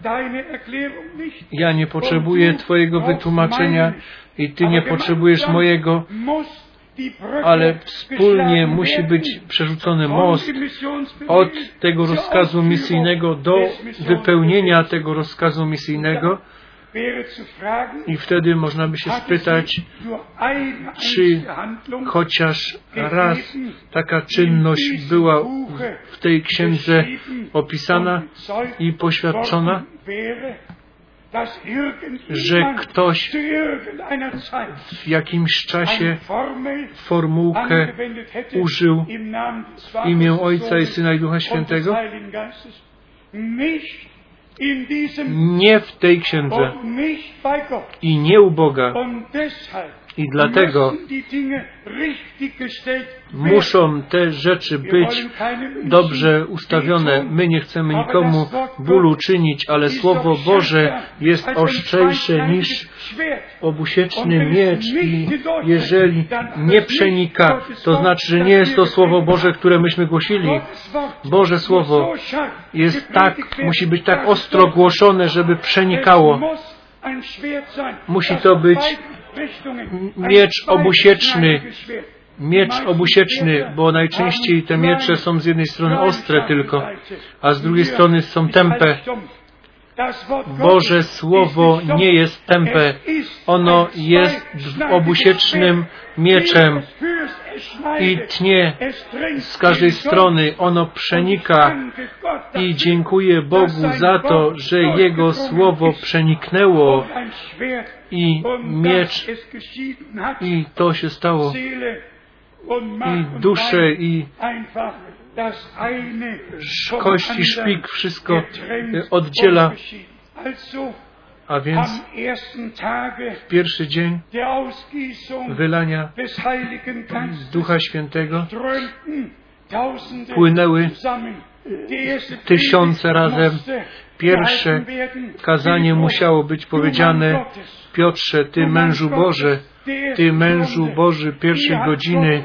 Ja nie potrzebuję Twojego wytłumaczenia i Ty nie potrzebujesz mojego, ale wspólnie musi być przerzucony most od tego rozkazu misyjnego do wypełnienia tego rozkazu misyjnego. I wtedy można by się spytać, czy chociaż raz taka czynność była w tej księdze opisana i poświadczona, że ktoś w jakimś czasie formułkę użył w imię Ojca i Syna i Ducha Świętego? Nie w tej księdze i nie u Boga. I dlatego muszą te rzeczy być dobrze ustawione. My nie chcemy nikomu bólu czynić, ale Słowo Boże jest ostrzejsze niż obusieczny miecz i jeżeli nie przenika, to znaczy, że nie jest to Słowo Boże, które myśmy głosili. Boże Słowo jest tak, musi być tak ostro głoszone, żeby przenikało. Musi to być miecz obusieczny, miecz obusieczny, bo najczęściej te miecze są z jednej strony ostre tylko, a z drugiej strony są tępe. Boże Słowo nie jest tępe. Ono jest obusiecznym mieczem. i tnie z każdej strony, ono przenika i dziękuję Bogu za to, że Jego Słowo przeniknęło i miecz i to się stało i duszę i kość i szpik wszystko oddziela. A więc w pierwszy dzień wylania Ducha Świętego płynęły tysiące razem. Pierwsze kazanie musiało być powiedziane: Piotrze, Ty mężu Boże, Ty mężu Boży pierwszej godziny,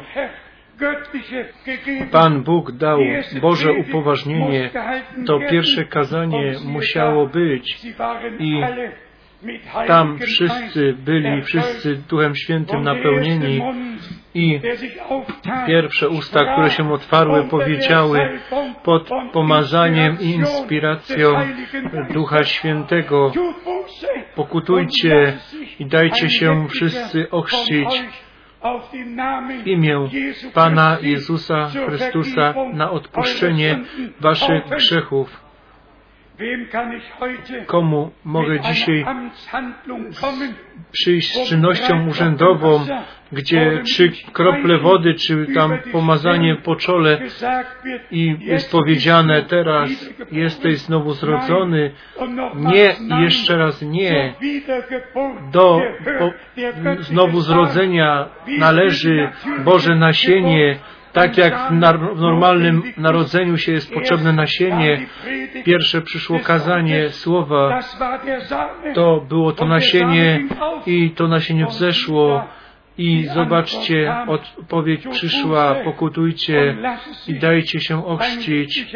Pan Bóg dał Boże upoważnienie. To pierwsze kazanie musiało być i tam wszyscy byli, wszyscy Duchem Świętym napełnieni i pierwsze usta, które się otwarły, powiedziały pod pomazaniem i inspiracją Ducha Świętego: pokutujcie i dajcie się wszyscy ochrzcić w imię Pana Jezusa Chrystusa na odpuszczenie waszych grzechów. Komu mogę dzisiaj przyjść z czynnością urzędową, gdzie trzy krople wody, czy tam pomazanie po czole i jest powiedziane: teraz jesteś znowu zrodzony. Nie, jeszcze raz nie. Do po, znowu zrodzenia należy Boże nasienie. Tak jak w, nar- w normalnym narodzeniu się jest potrzebne nasienie, pierwsze przyszło kazanie słowa, to było to nasienie i to nasienie wzeszło i zobaczcie, odpowiedź przyszła: pokutujcie i dajcie się ochrzcić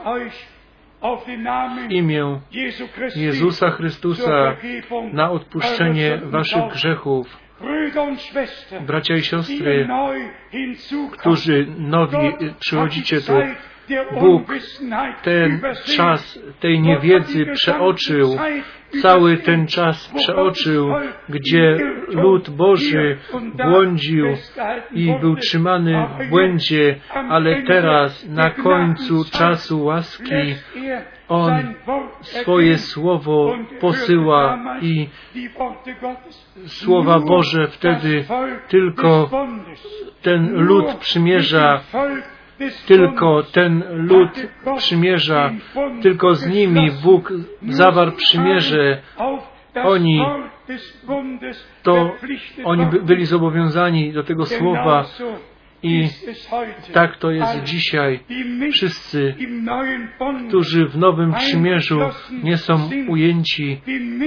w imię Jezusa Chrystusa na odpuszczenie waszych grzechów. Bracia i siostry, którzy nowi przychodzicie tu, Bóg ten czas tej niewiedzy przeoczył, cały ten czas przeoczył, gdzie lud Boży błądził i był trzymany w błędzie, ale teraz na końcu czasu łaski On swoje Słowo posyła i Słowa Boże wtedy tylko ten lud przymierza, tylko ten lud przymierza, tylko z nimi Bóg zawarł przymierze. Oni to, oni by, byli zobowiązani do tego Słowa i tak to jest dzisiaj. Wszyscy, którzy w Nowym Przymierzu nie są ujęci,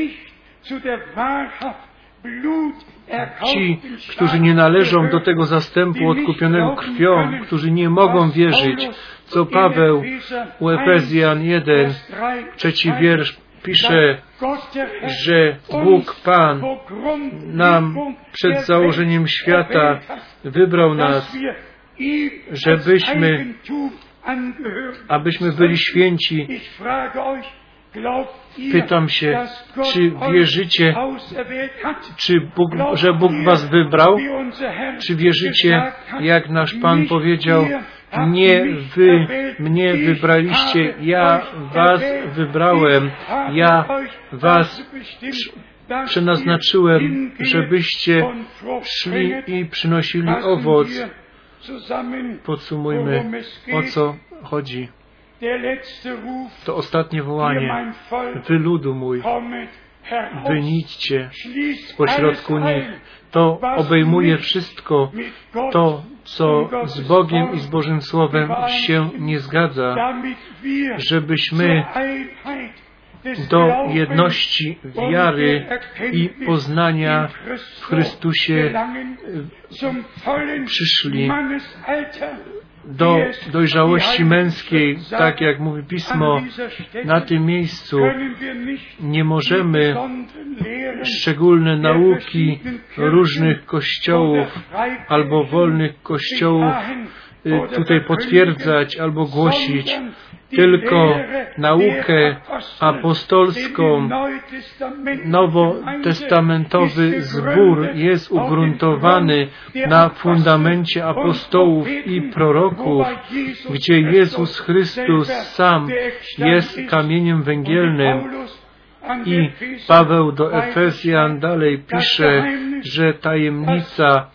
ci, którzy nie należą do tego zastępu odkupionego krwią, którzy nie mogą wierzyć, co Paweł u Efezjan jeden, trzeci wiersz pisze, że Bóg Pan nam przed założeniem świata wybrał nas, żebyśmy, abyśmy byli święci. Pytam się, czy wierzycie, czy Bóg, że Bóg was wybrał? Czy wierzycie, jak nasz Pan powiedział: nie wy mnie wybraliście, ja was wybrałem, ja was przeznaczyłem, żebyście szli i przynosili owoc. Podsumujmy, o co chodzi. To ostatnie wołanie: wy ludu mój, wyjdźcie spośrodku nich. To obejmuje wszystko to, co z Bogiem i z Bożym Słowem się nie zgadza, żebyśmy do jedności wiary i poznania w Chrystusie przyszli, do dojrzałości męskiej, tak jak mówi Pismo. Na tym miejscu nie możemy szczególne nauki różnych kościołów albo wolnych kościołów tutaj potwierdzać albo głosić. tylko naukę apostolską. Nowotestamentowy zbór jest ugruntowany na fundamencie apostołów i proroków, gdzie Jezus Chrystus sam jest kamieniem węgielnym. I Paweł do Efezjan dalej pisze, że tajemnica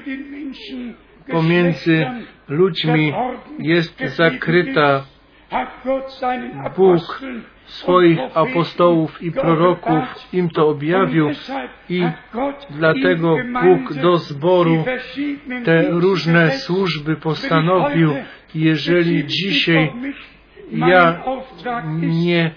pomiędzy ludźmi jest zakryta. Bóg swoich apostołów i proroków im to objawił i dlatego Bóg do zboru te różne służby postanowił. Jeżeli dzisiaj ja nie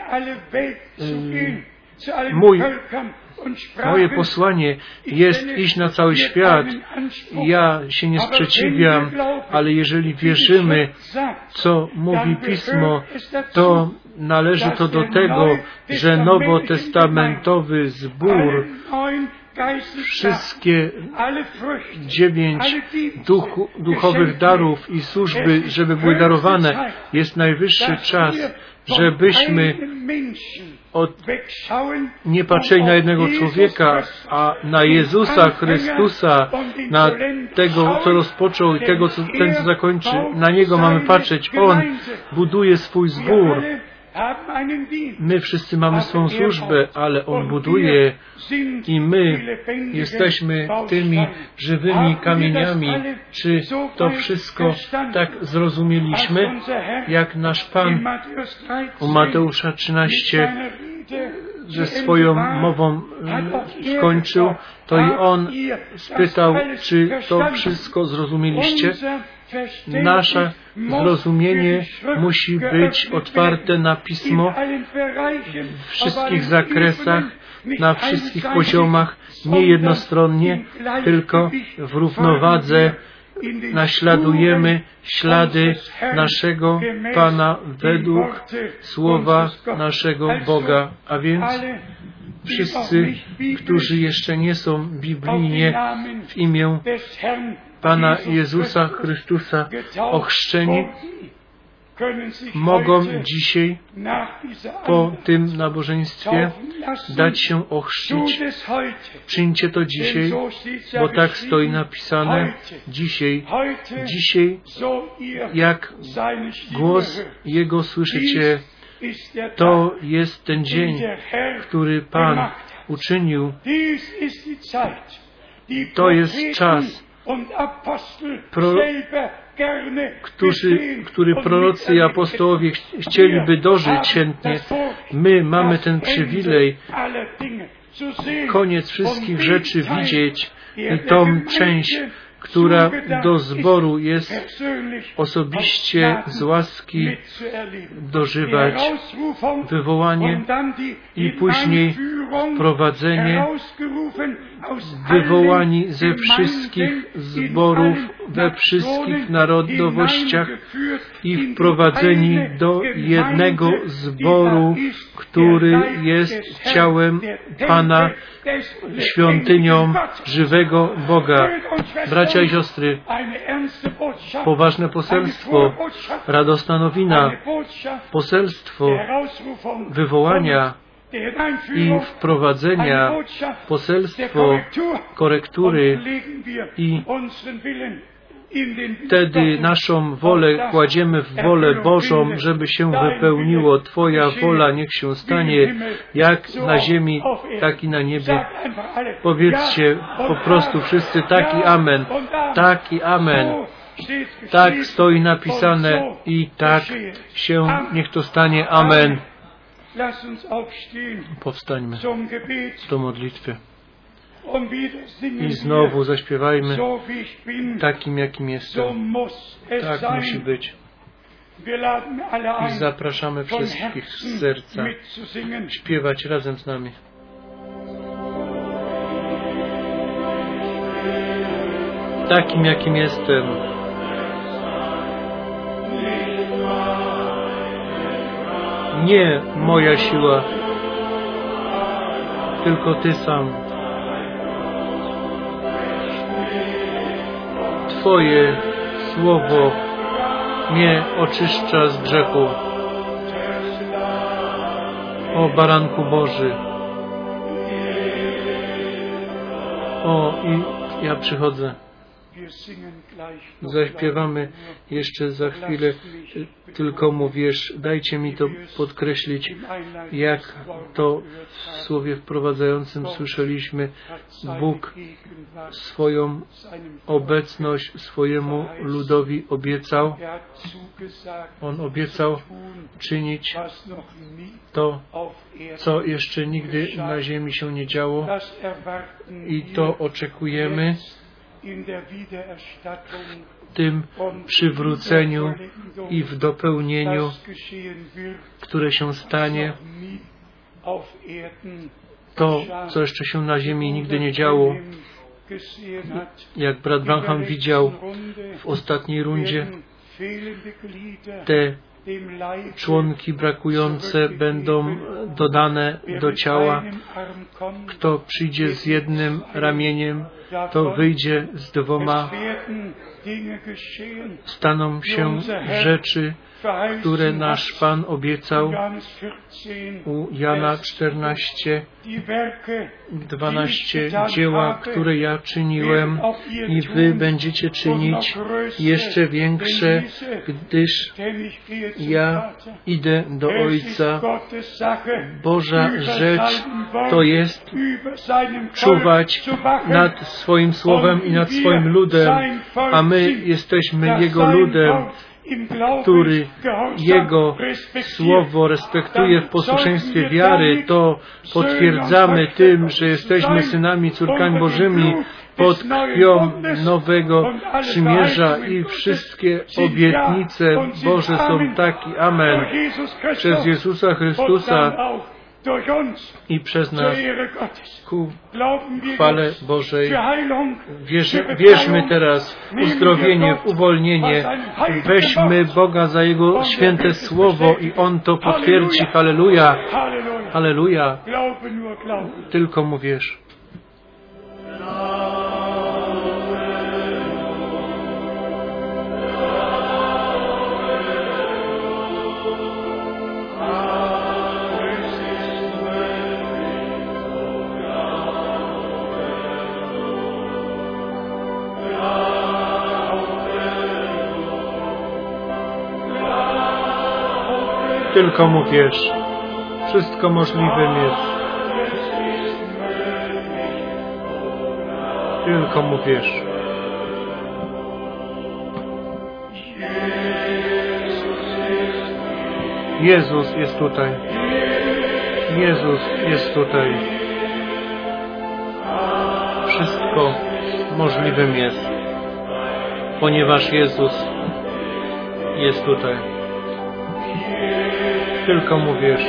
mój Moje posłanie jest iść na cały świat. Ja się nie sprzeciwiam, ale jeżeli wierzymy, co mówi Pismo, to należy to do tego, że nowotestamentowy zbór, wszystkie dziewięć duchu, duchowych darów i służby, żeby były darowane, jest najwyższy czas, żebyśmy od, nie patrzyli na jednego człowieka, a na Jezusa Chrystusa, na tego, co rozpoczął i tego, co, ten, co zakończy. Na Niego mamy patrzeć. On buduje swój zbór. My wszyscy mamy swą służbę, ale On buduje i my jesteśmy tymi żywymi kamieniami. Czy to wszystko tak zrozumieliśmy, jak nasz Pan u Mateusza trzynaście ze swoją mową skończył, to i On spytał, czy to wszystko zrozumieliście? Nasze zrozumienie musi być otwarte na Pismo w wszystkich zakresach, na wszystkich poziomach, nie jednostronnie, tylko w równowadze naśladujemy ślady naszego Pana według słowa naszego Boga. A więc wszyscy, którzy jeszcze nie są biblijnie w imię Pana Jezusa Chrystusa ochrzczeni, mogą dzisiaj po tym nabożeństwie dać się ochrzcić. Czyńcie to dzisiaj, bo tak stoi napisane dzisiaj. Dzisiaj, jak głos Jego słyszycie, to jest ten dzień, który Pan uczynił. To jest czas, Pro, którzy, który prorocy i apostołowie chcieliby dożyć chętnie. My mamy ten przywilej koniec wszystkich rzeczy widzieć i tą część, która do zboru jest osobiście z łaski dożywać, wywołanie i później wprowadzenie, wywołani ze wszystkich zborów, we wszystkich narodowościach i wprowadzeni do jednego zboru, który jest ciałem Pana, świątynią żywego Boga. Bracia i siostry, poważne poselstwo, radosna nowina, poselstwo wywołania i wprowadzenia, poselstwo korektury i wtedy naszą wolę kładziemy w wolę Bożą, żeby się wypełniło. Twoja wola niech się stanie jak na ziemi, tak i na niebie. Powiedzcie po prostu wszyscy tak i amen, tak i amen. Tak stoi napisane i tak się niech to stanie. Amen. Powstańmy do modlitwy. I znowu zaśpiewajmy takim, jakim jestem. Tak musi być. I zapraszamy wszystkich z serca śpiewać razem z nami. Takim, jakim jestem. Nie moja siła, tylko Ty sam. Twoje słowo mnie oczyszcza z grzechu. O Baranku Boży. O, i ja przychodzę. Zaśpiewamy jeszcze za chwilę, tylko mówisz, dajcie mi to podkreślić, jak to w słowie wprowadzającym słyszeliśmy. Bóg swoją obecność swojemu ludowi obiecał. On obiecał czynić to, co jeszcze nigdy na ziemi się nie działo, i to oczekujemy w tym przywróceniu i w dopełnieniu, które się stanie. To, co jeszcze się na ziemi nigdy nie działo, jak brat Branham widział w ostatniej rundzie, te członki brakujące będą dodane do ciała. Kto przyjdzie z jednym ramieniem, to wyjdzie z dwoma. Staną się rzeczy, które nasz Pan obiecał u Jana czternaście, dwanaście. Dzieła, które ja czyniłem, i wy będziecie czynić jeszcze większe, gdyż ja idę do Ojca. Boża rzecz to jest czuwać nad swoim Słowem i nad swoim ludem, a my jesteśmy Jego ludem, który Jego Słowo respektuje w posłuszeństwie wiary. To potwierdzamy tym, że jesteśmy synami, córkami Bożymi pod krwią nowego przymierza, i wszystkie obietnice Boże są takie. Amen. Przez Jezusa Chrystusa i przez nas ku chwale Bożej. Wierz, wierzmy teraz w uzdrowienie, w uwolnienie. Weźmy Boga za Jego święte Słowo i On to potwierdzi. Halleluja. Halleluja. Tylko Mu wierz. Tylko Mu wierz. Wszystko możliwym jest. Tylko Mu wierz. Jezus jest tutaj. Jezus jest tutaj. Wszystko możliwym jest, ponieważ Jezus jest tutaj. Tylko Mu wierz.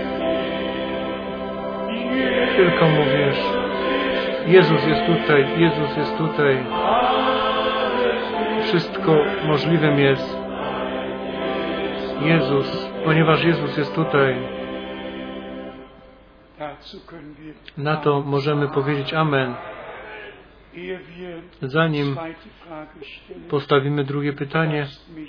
Tylko Mu wierz. Jezus jest tutaj. Jezus jest tutaj. Wszystko możliwym jest. Jezus, ponieważ Jezus jest tutaj. Na to możemy powiedzieć Amen. Zanim postawimy drugie pytanie,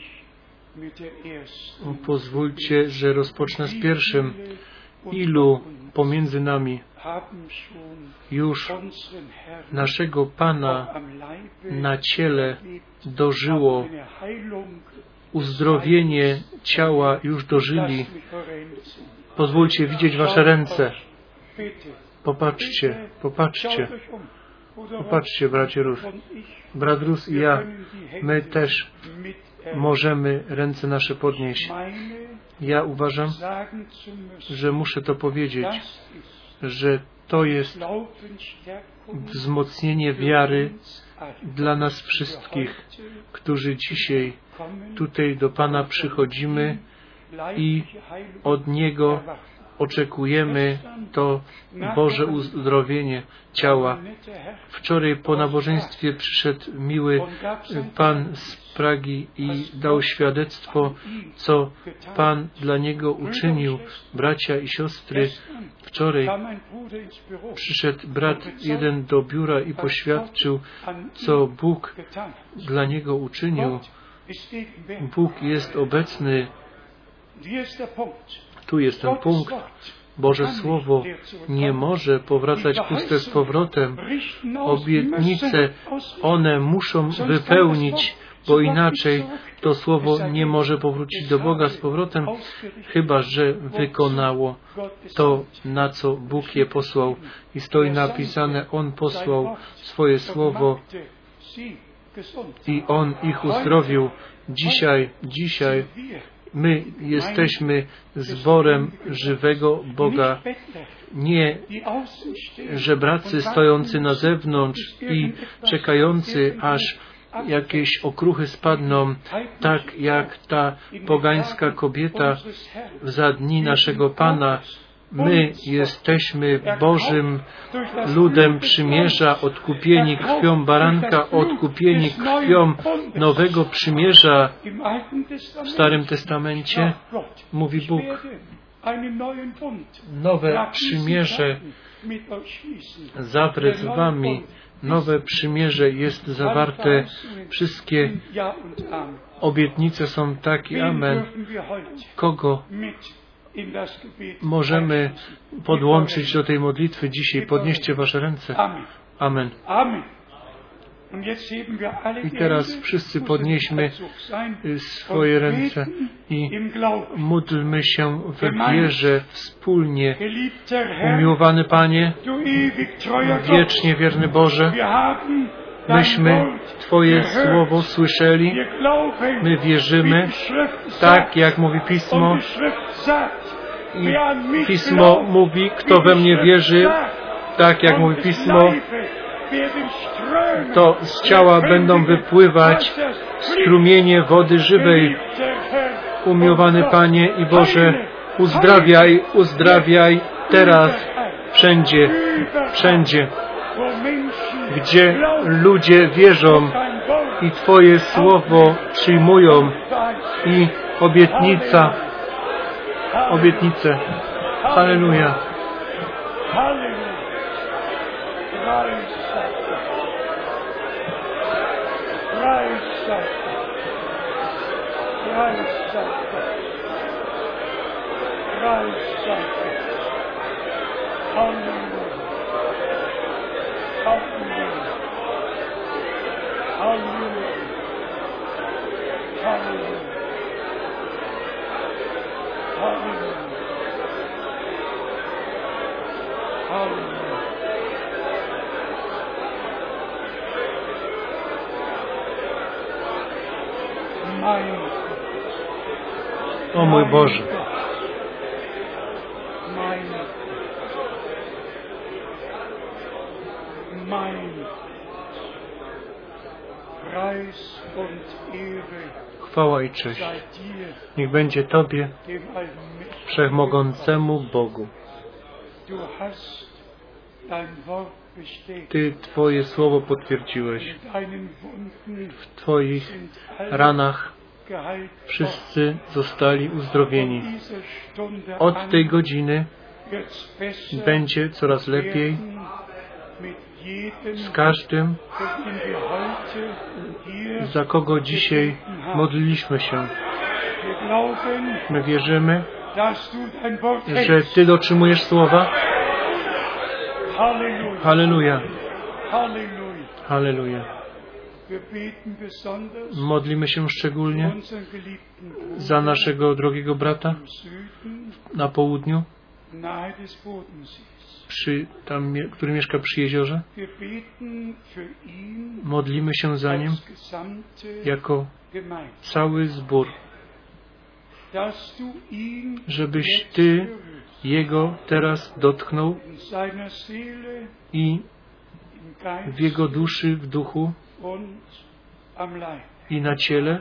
pozwólcie, że rozpocznę z pierwszym. Ilu pomiędzy nami już naszego Pana na ciele dożyło, uzdrowienie ciała już dożyli? Pozwólcie widzieć wasze ręce. Popatrzcie, popatrzcie. Popatrzcie, bracie Rus. Brat Rus i ja, my też możemy ręce nasze podnieść. Ja uważam, że muszę to powiedzieć, że to jest wzmocnienie wiary dla nas wszystkich, którzy dzisiaj tutaj do Pana przychodzimy i od Niego oczekujemy to Boże uzdrowienie ciała. Wczoraj po nabożeństwie przyszedł miły Pan z Pragi i dał świadectwo, co Pan dla niego uczynił. Bracia i siostry, wczoraj przyszedł brat jeden do biura i poświadczył, co Bóg dla niego uczynił. Bóg jest obecny. Tu jest ten punkt. Boże Słowo nie może powracać puste z powrotem. Obietnice, one muszą wypełnić, bo inaczej to Słowo nie może powrócić do Boga z powrotem, chyba że wykonało to, na co Bóg je posłał. I stoi napisane, On posłał swoje Słowo i On ich uzdrowił. Dzisiaj, dzisiaj my jesteśmy zborem żywego Boga, nie żebracy stojący na zewnątrz i czekający, aż jakieś okruchy spadną, tak jak ta pogańska kobieta za dni naszego Pana. My jesteśmy Bożym ludem przymierza, odkupieni krwią baranka, odkupieni krwią nowego przymierza. W Starym Testamencie mówi Bóg, nowe przymierze zawrę z wami. Nowe przymierze jest zawarte. Wszystkie obietnice są tak i amen. Kogo możemy podłączyć do tej modlitwy dzisiaj? Podnieście wasze ręce. Amen. I teraz wszyscy podnieśmy swoje ręce i módlmy się w wierze wspólnie. Umiłowany Panie, wiecznie wierny Boże, myśmy Twoje Słowo słyszeli, my wierzymy, tak jak mówi Pismo, i Pismo mówi, kto we mnie wierzy, tak jak mówi Pismo, to z ciała będą wypływać strumienie wody żywej. Umiłowany Panie i Boże, uzdrawiaj, uzdrawiaj teraz, wszędzie, wszędzie, gdzie ludzie wierzą i Twoje Słowo przyjmują i obietnica, obietnice. Halleluja. O mój Boże, chwała i cześć niech będzie Tobie, Wszechmogącemu Bogu. Ty Twoje Słowo potwierdziłeś. W Twoich ranach wszyscy zostali uzdrowieni. Od tej godziny będzie coraz lepiej z każdym, za kogo dzisiaj modliliśmy się. My wierzymy, że Ty dotrzymujesz słowa. Halleluja. Halleluja. Modlimy się szczególnie za naszego drogiego brata na południu, przy, tam, który mieszka przy jeziorze. Modlimy się za nim jako cały zbór, żebyś Ty jego teraz dotknął i w jego duszy, w duchu i na ciele,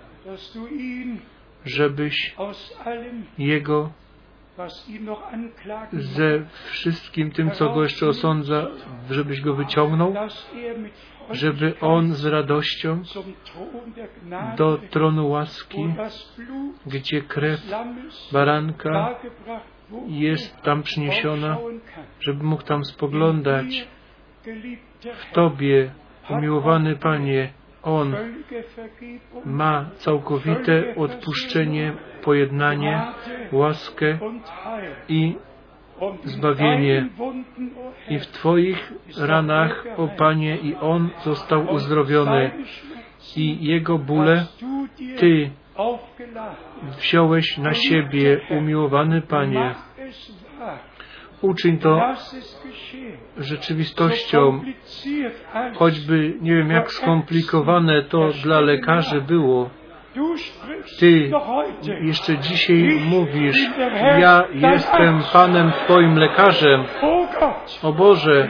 żebyś jego ze wszystkim tym, co go jeszcze osądza, żebyś go wyciągnął, żeby on z radością do tronu łaski, gdzie krew baranka jest tam przyniesiona, żeby mógł tam spoglądać. W Tobie, umiłowany Panie, On ma całkowite odpuszczenie, pojednanie, łaskę i zbawienie. I w Twoich ranach, o Panie, i On został uzdrowiony. I Jego bóle Ty wziąłeś na siebie, umiłowany Panie. Uczyń to rzeczywistością, choćby nie wiem jak skomplikowane to dla lekarzy było. Ty jeszcze dzisiaj mówisz, ja jestem Panem Twoim lekarzem. O Boże,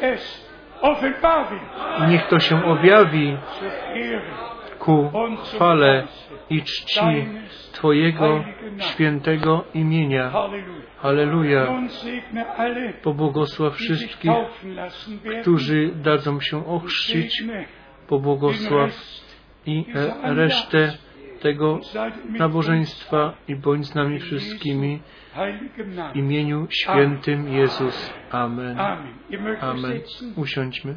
niech to się objawi ku chwale i czci Twojego świętego imienia. Halleluja. Pobłogosław wszystkich, którzy dadzą się ochrzcić. Pobłogosław i resztę tego nabożeństwa i bądź z nami wszystkimi w imieniu świętym Jezus. Amen. Amen. Usiądźmy.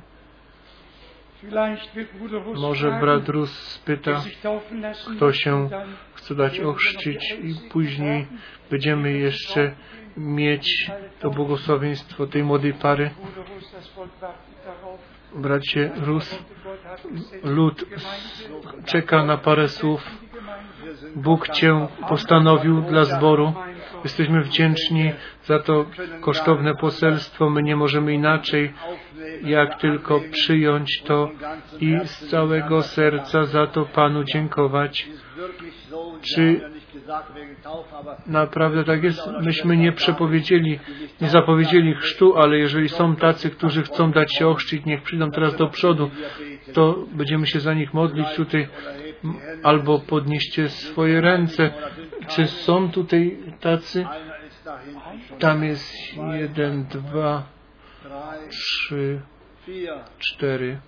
Może brat Rus spyta, kto się chce dać ochrzcić i później będziemy jeszcze mieć to błogosławieństwo tej młodej pary. Bracie Rus, lud czeka na parę słów. Bóg Cię postanowił dla zboru. Jesteśmy wdzięczni za to kosztowne poselstwo. My nie możemy inaczej, jak tylko przyjąć to i z całego serca za to Panu dziękować. Czy naprawdę tak jest? Myśmy nie przepowiedzieli, nie zapowiedzieli chrztu, ale jeżeli są tacy, którzy chcą dać się ochrzcić, niech przyjdą teraz do przodu, to będziemy się za nich modlić tutaj, albo podnieście swoje ręce. Czy są tutaj tacy? Tam jest jeden, dwa, trzy, cztery.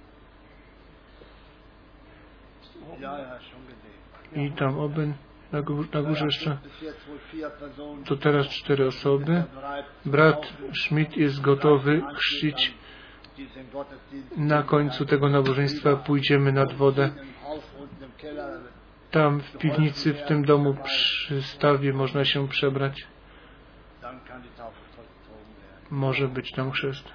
I tam oben na, gó na górze jeszcze. To teraz cztery osoby. Brat Schmidt jest gotowy chrzcić. Na końcu tego nabożeństwa pójdziemy nad wodę. Tam w piwnicy, w tym domu przy stawie można się przebrać. Może być tam chrzest.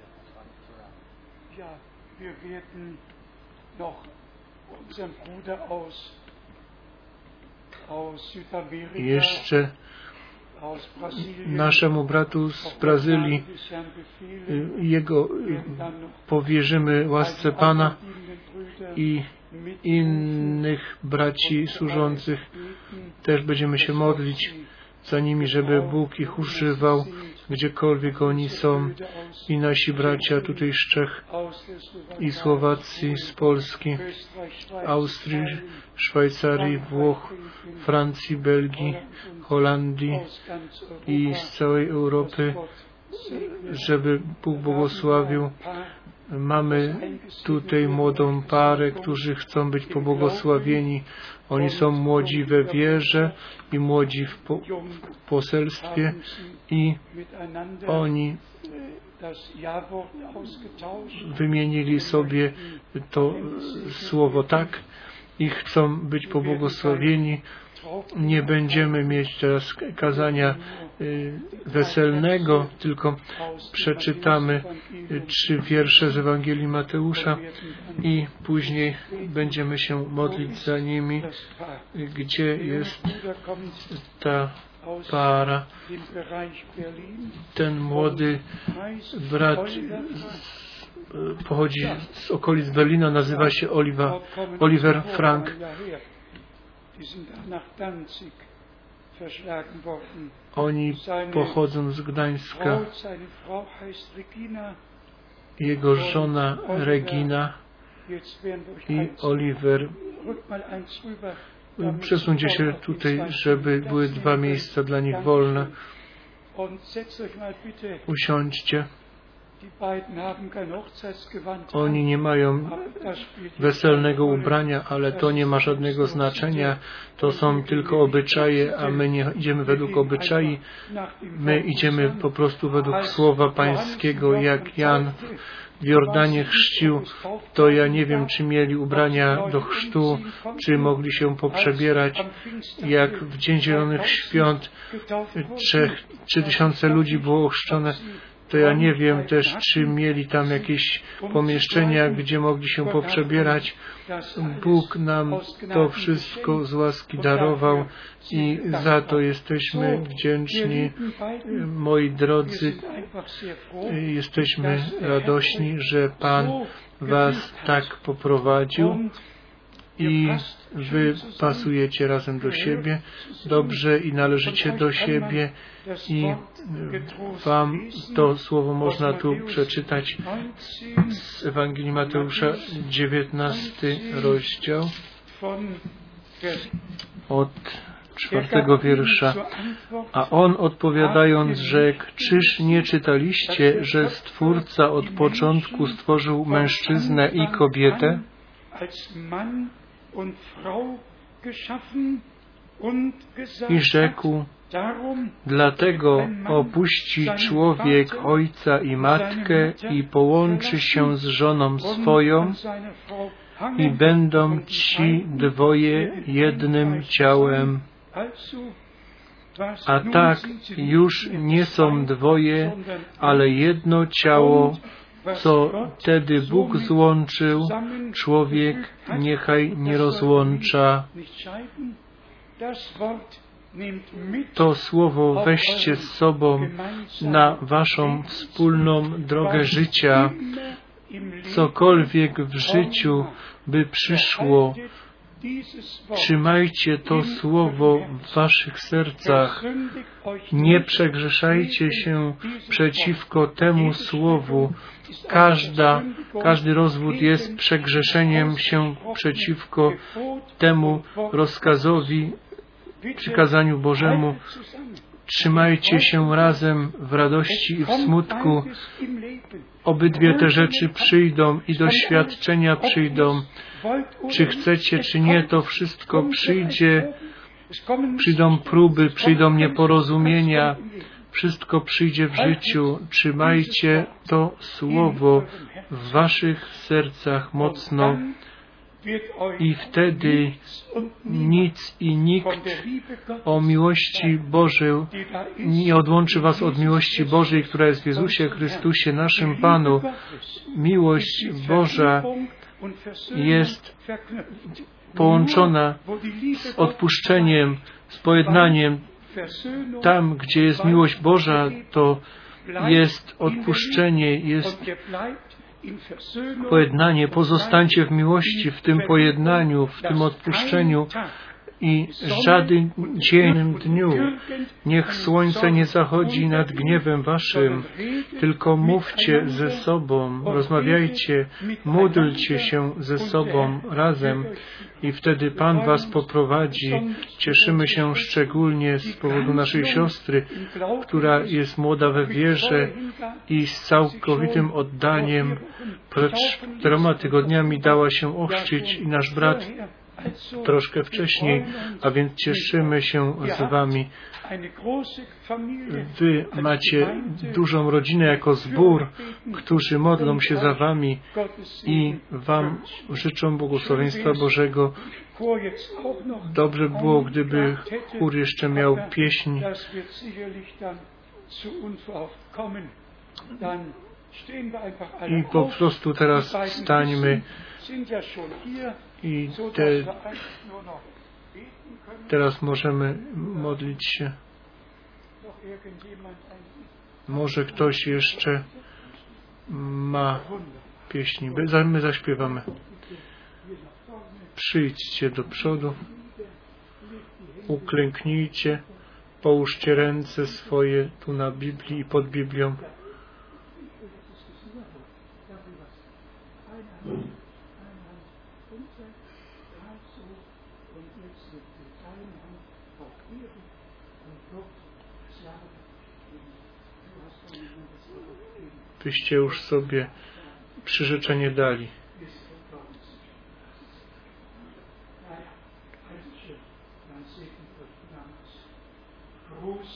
Jeszcze naszemu bratu z Brazylii, jego powierzymy łasce Pana i innych braci służących. Też będziemy się modlić za nimi, żeby Bóg ich używał, gdziekolwiek oni są. I nasi bracia tutaj z Czech i Słowacji, z Polski, Austrii, Szwajcarii, Włoch, Francji, Belgii, Holandii i z całej Europy, żeby Bóg błogosławił. Mamy tutaj młodą parę, którzy chcą być pobłogosławieni. Oni są młodzi we wierze i młodzi w, po, w poselstwie i oni wymienili sobie to słowo tak i chcą być pobłogosławieni. Nie będziemy mieć teraz kazania weselnego, tylko przeczytamy trzy wiersze z Ewangelii Mateusza i później będziemy się modlić za nimi, gdzie jest ta para. Ten młody brat pochodzi z okolic Berlina, nazywa się Oliver, Oliver Frank. Oni pochodzą z Gdańska. Jego żona Regina i Oliver. Przesuńcie się tutaj, żeby były dwa miejsca dla nich wolne. Usiądźcie. Oni nie mają weselnego ubrania, ale to nie ma żadnego znaczenia. To są tylko obyczaje, a my nie idziemy według obyczai. My idziemy po prostu według Słowa Pańskiego, jak Jan w Jordanie chrzcił, to ja nie wiem, czy mieli ubrania do chrztu, czy mogli się poprzebierać. Jak w Dzień Zielonych Świąt trzech, trzy tysiące ludzi było ochrzczone, to ja nie wiem też, czy mieli tam jakieś pomieszczenia, gdzie mogli się poprzebierać. Bóg nam to wszystko z łaski darował i za to jesteśmy wdzięczni. Moi drodzy, jesteśmy radośni, że Pan Was tak poprowadził i Wy pasujecie razem do siebie dobrze i należycie do siebie i Wam to słowo można tu przeczytać z Ewangelii Mateusza, dziewiętnasty rozdział od czwartego wiersza. A on odpowiadając rzekł, czyż nie czytaliście, że Stwórca od początku stworzył mężczyznę i kobietę? I rzekł, dlatego opuści człowiek ojca i matkę i połączy się z żoną swoją i będą ci dwoje jednym ciałem. A tak już nie są dwoje, ale jedno ciało, co wtedy Bóg złączył, człowiek niechaj nie rozłącza. To słowo weźcie z sobą na waszą wspólną drogę życia. Cokolwiek w życiu by przyszło, trzymajcie to słowo w waszych sercach. Nie przegrzeszajcie się przeciwko temu słowu. Każda, każdy rozwód jest przegrzeszeniem się przeciwko temu rozkazowi, przykazaniu Bożemu. Trzymajcie się razem w radości i w smutku. Obydwie te rzeczy przyjdą i doświadczenia przyjdą. Czy chcecie, czy nie, to wszystko przyjdzie. Przyjdą próby, przyjdą nieporozumienia. Wszystko przyjdzie w życiu. Trzymajcie to słowo w waszych sercach mocno. I wtedy nic i nikt o miłości Bożej nie odłączy was od miłości Bożej, która jest w Jezusie Chrystusie, naszym Panu. Miłość Boża jest połączona z odpuszczeniem, z pojednaniem. Tam, gdzie jest miłość Boża, to jest odpuszczenie, jest pojednanie. Pozostańcie w miłości, w tym pojednaniu, w tym odpuszczeniu i żaden dzień dniu niech słońce nie zachodzi nad gniewem waszym, tylko mówcie ze sobą, rozmawiajcie, módlcie się ze sobą razem i wtedy Pan was poprowadzi. Cieszymy się szczególnie z powodu naszej siostry, która jest młoda we wierze i z całkowitym oddaniem przed czterema tygodniami dała się ochrzcić i nasz brat troszkę wcześniej, a więc cieszymy się z wami. Wy macie dużą rodzinę jako zbór, którzy modlą się za wami i wam życzą błogosławieństwa Bożego. Dobrze było, gdyby chór jeszcze miał pieśń. I po prostu teraz stańmy i te, teraz możemy modlić się. Może ktoś jeszcze ma pieśni. My zaśpiewamy. Przyjdźcie do przodu, uklęknijcie, połóżcie ręce swoje tu na Biblii i pod Biblią. Wyście już sobie przyrzeczenie dali.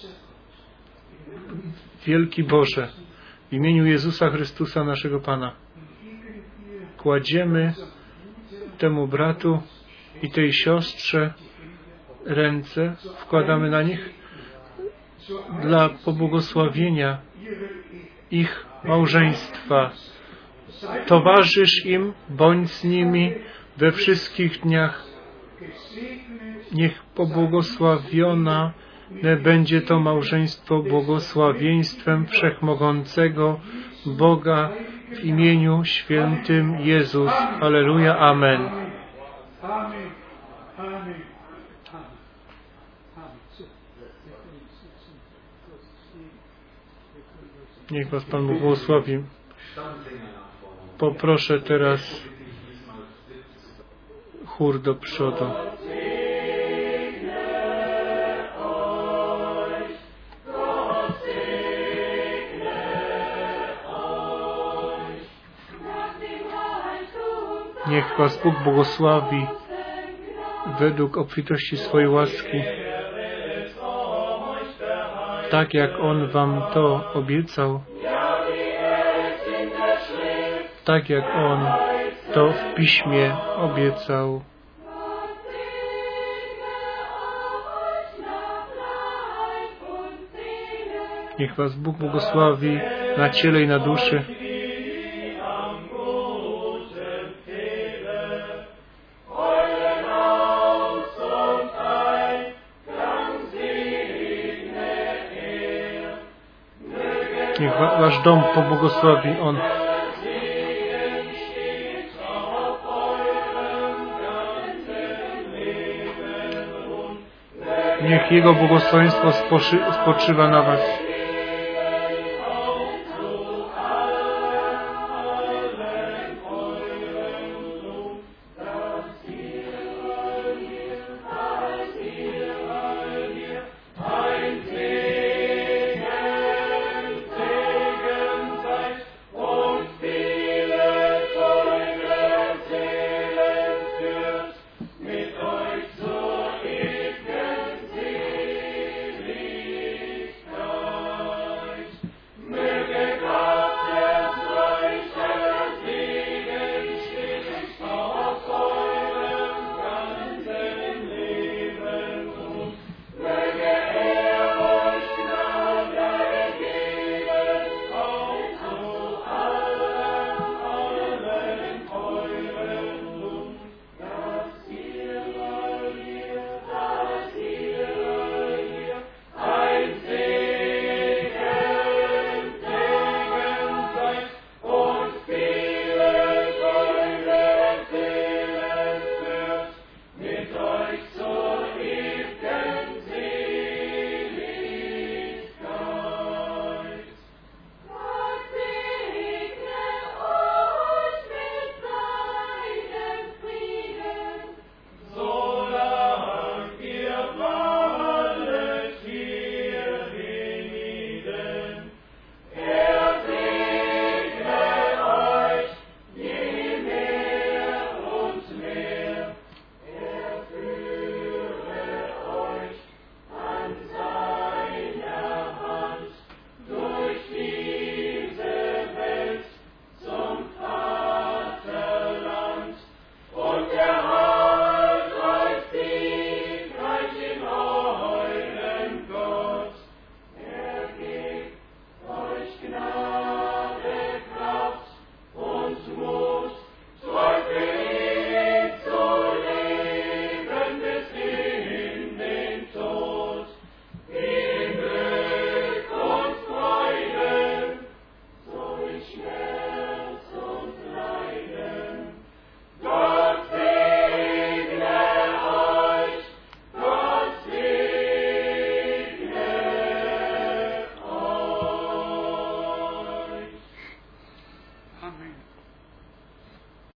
Wielki Boże, w imieniu Jezusa Chrystusa, naszego Pana, kładziemy temu bratu i tej siostrze ręce, wkładamy na nich dla pobłogosławienia ich małżeństwa. Towarzysz im, bądź z nimi we wszystkich dniach. Niech pobłogosławiona będzie to małżeństwo błogosławieństwem Wszechmogącego Boga w imieniu świętym Jezus. Alleluja. Amen. Niech was Pan Bóg błogosławi. Poproszę teraz chór do przodu. Niech was Bóg błogosławi według obfitości swojej łaski, tak jak On wam to obiecał, tak jak On to w Piśmie obiecał. Niech was Bóg błogosławi na ciele i na duszy. Niech wasz dom pobłogosławi On. Niech Jego błogosławieństwo spoczy, spoczywa na was.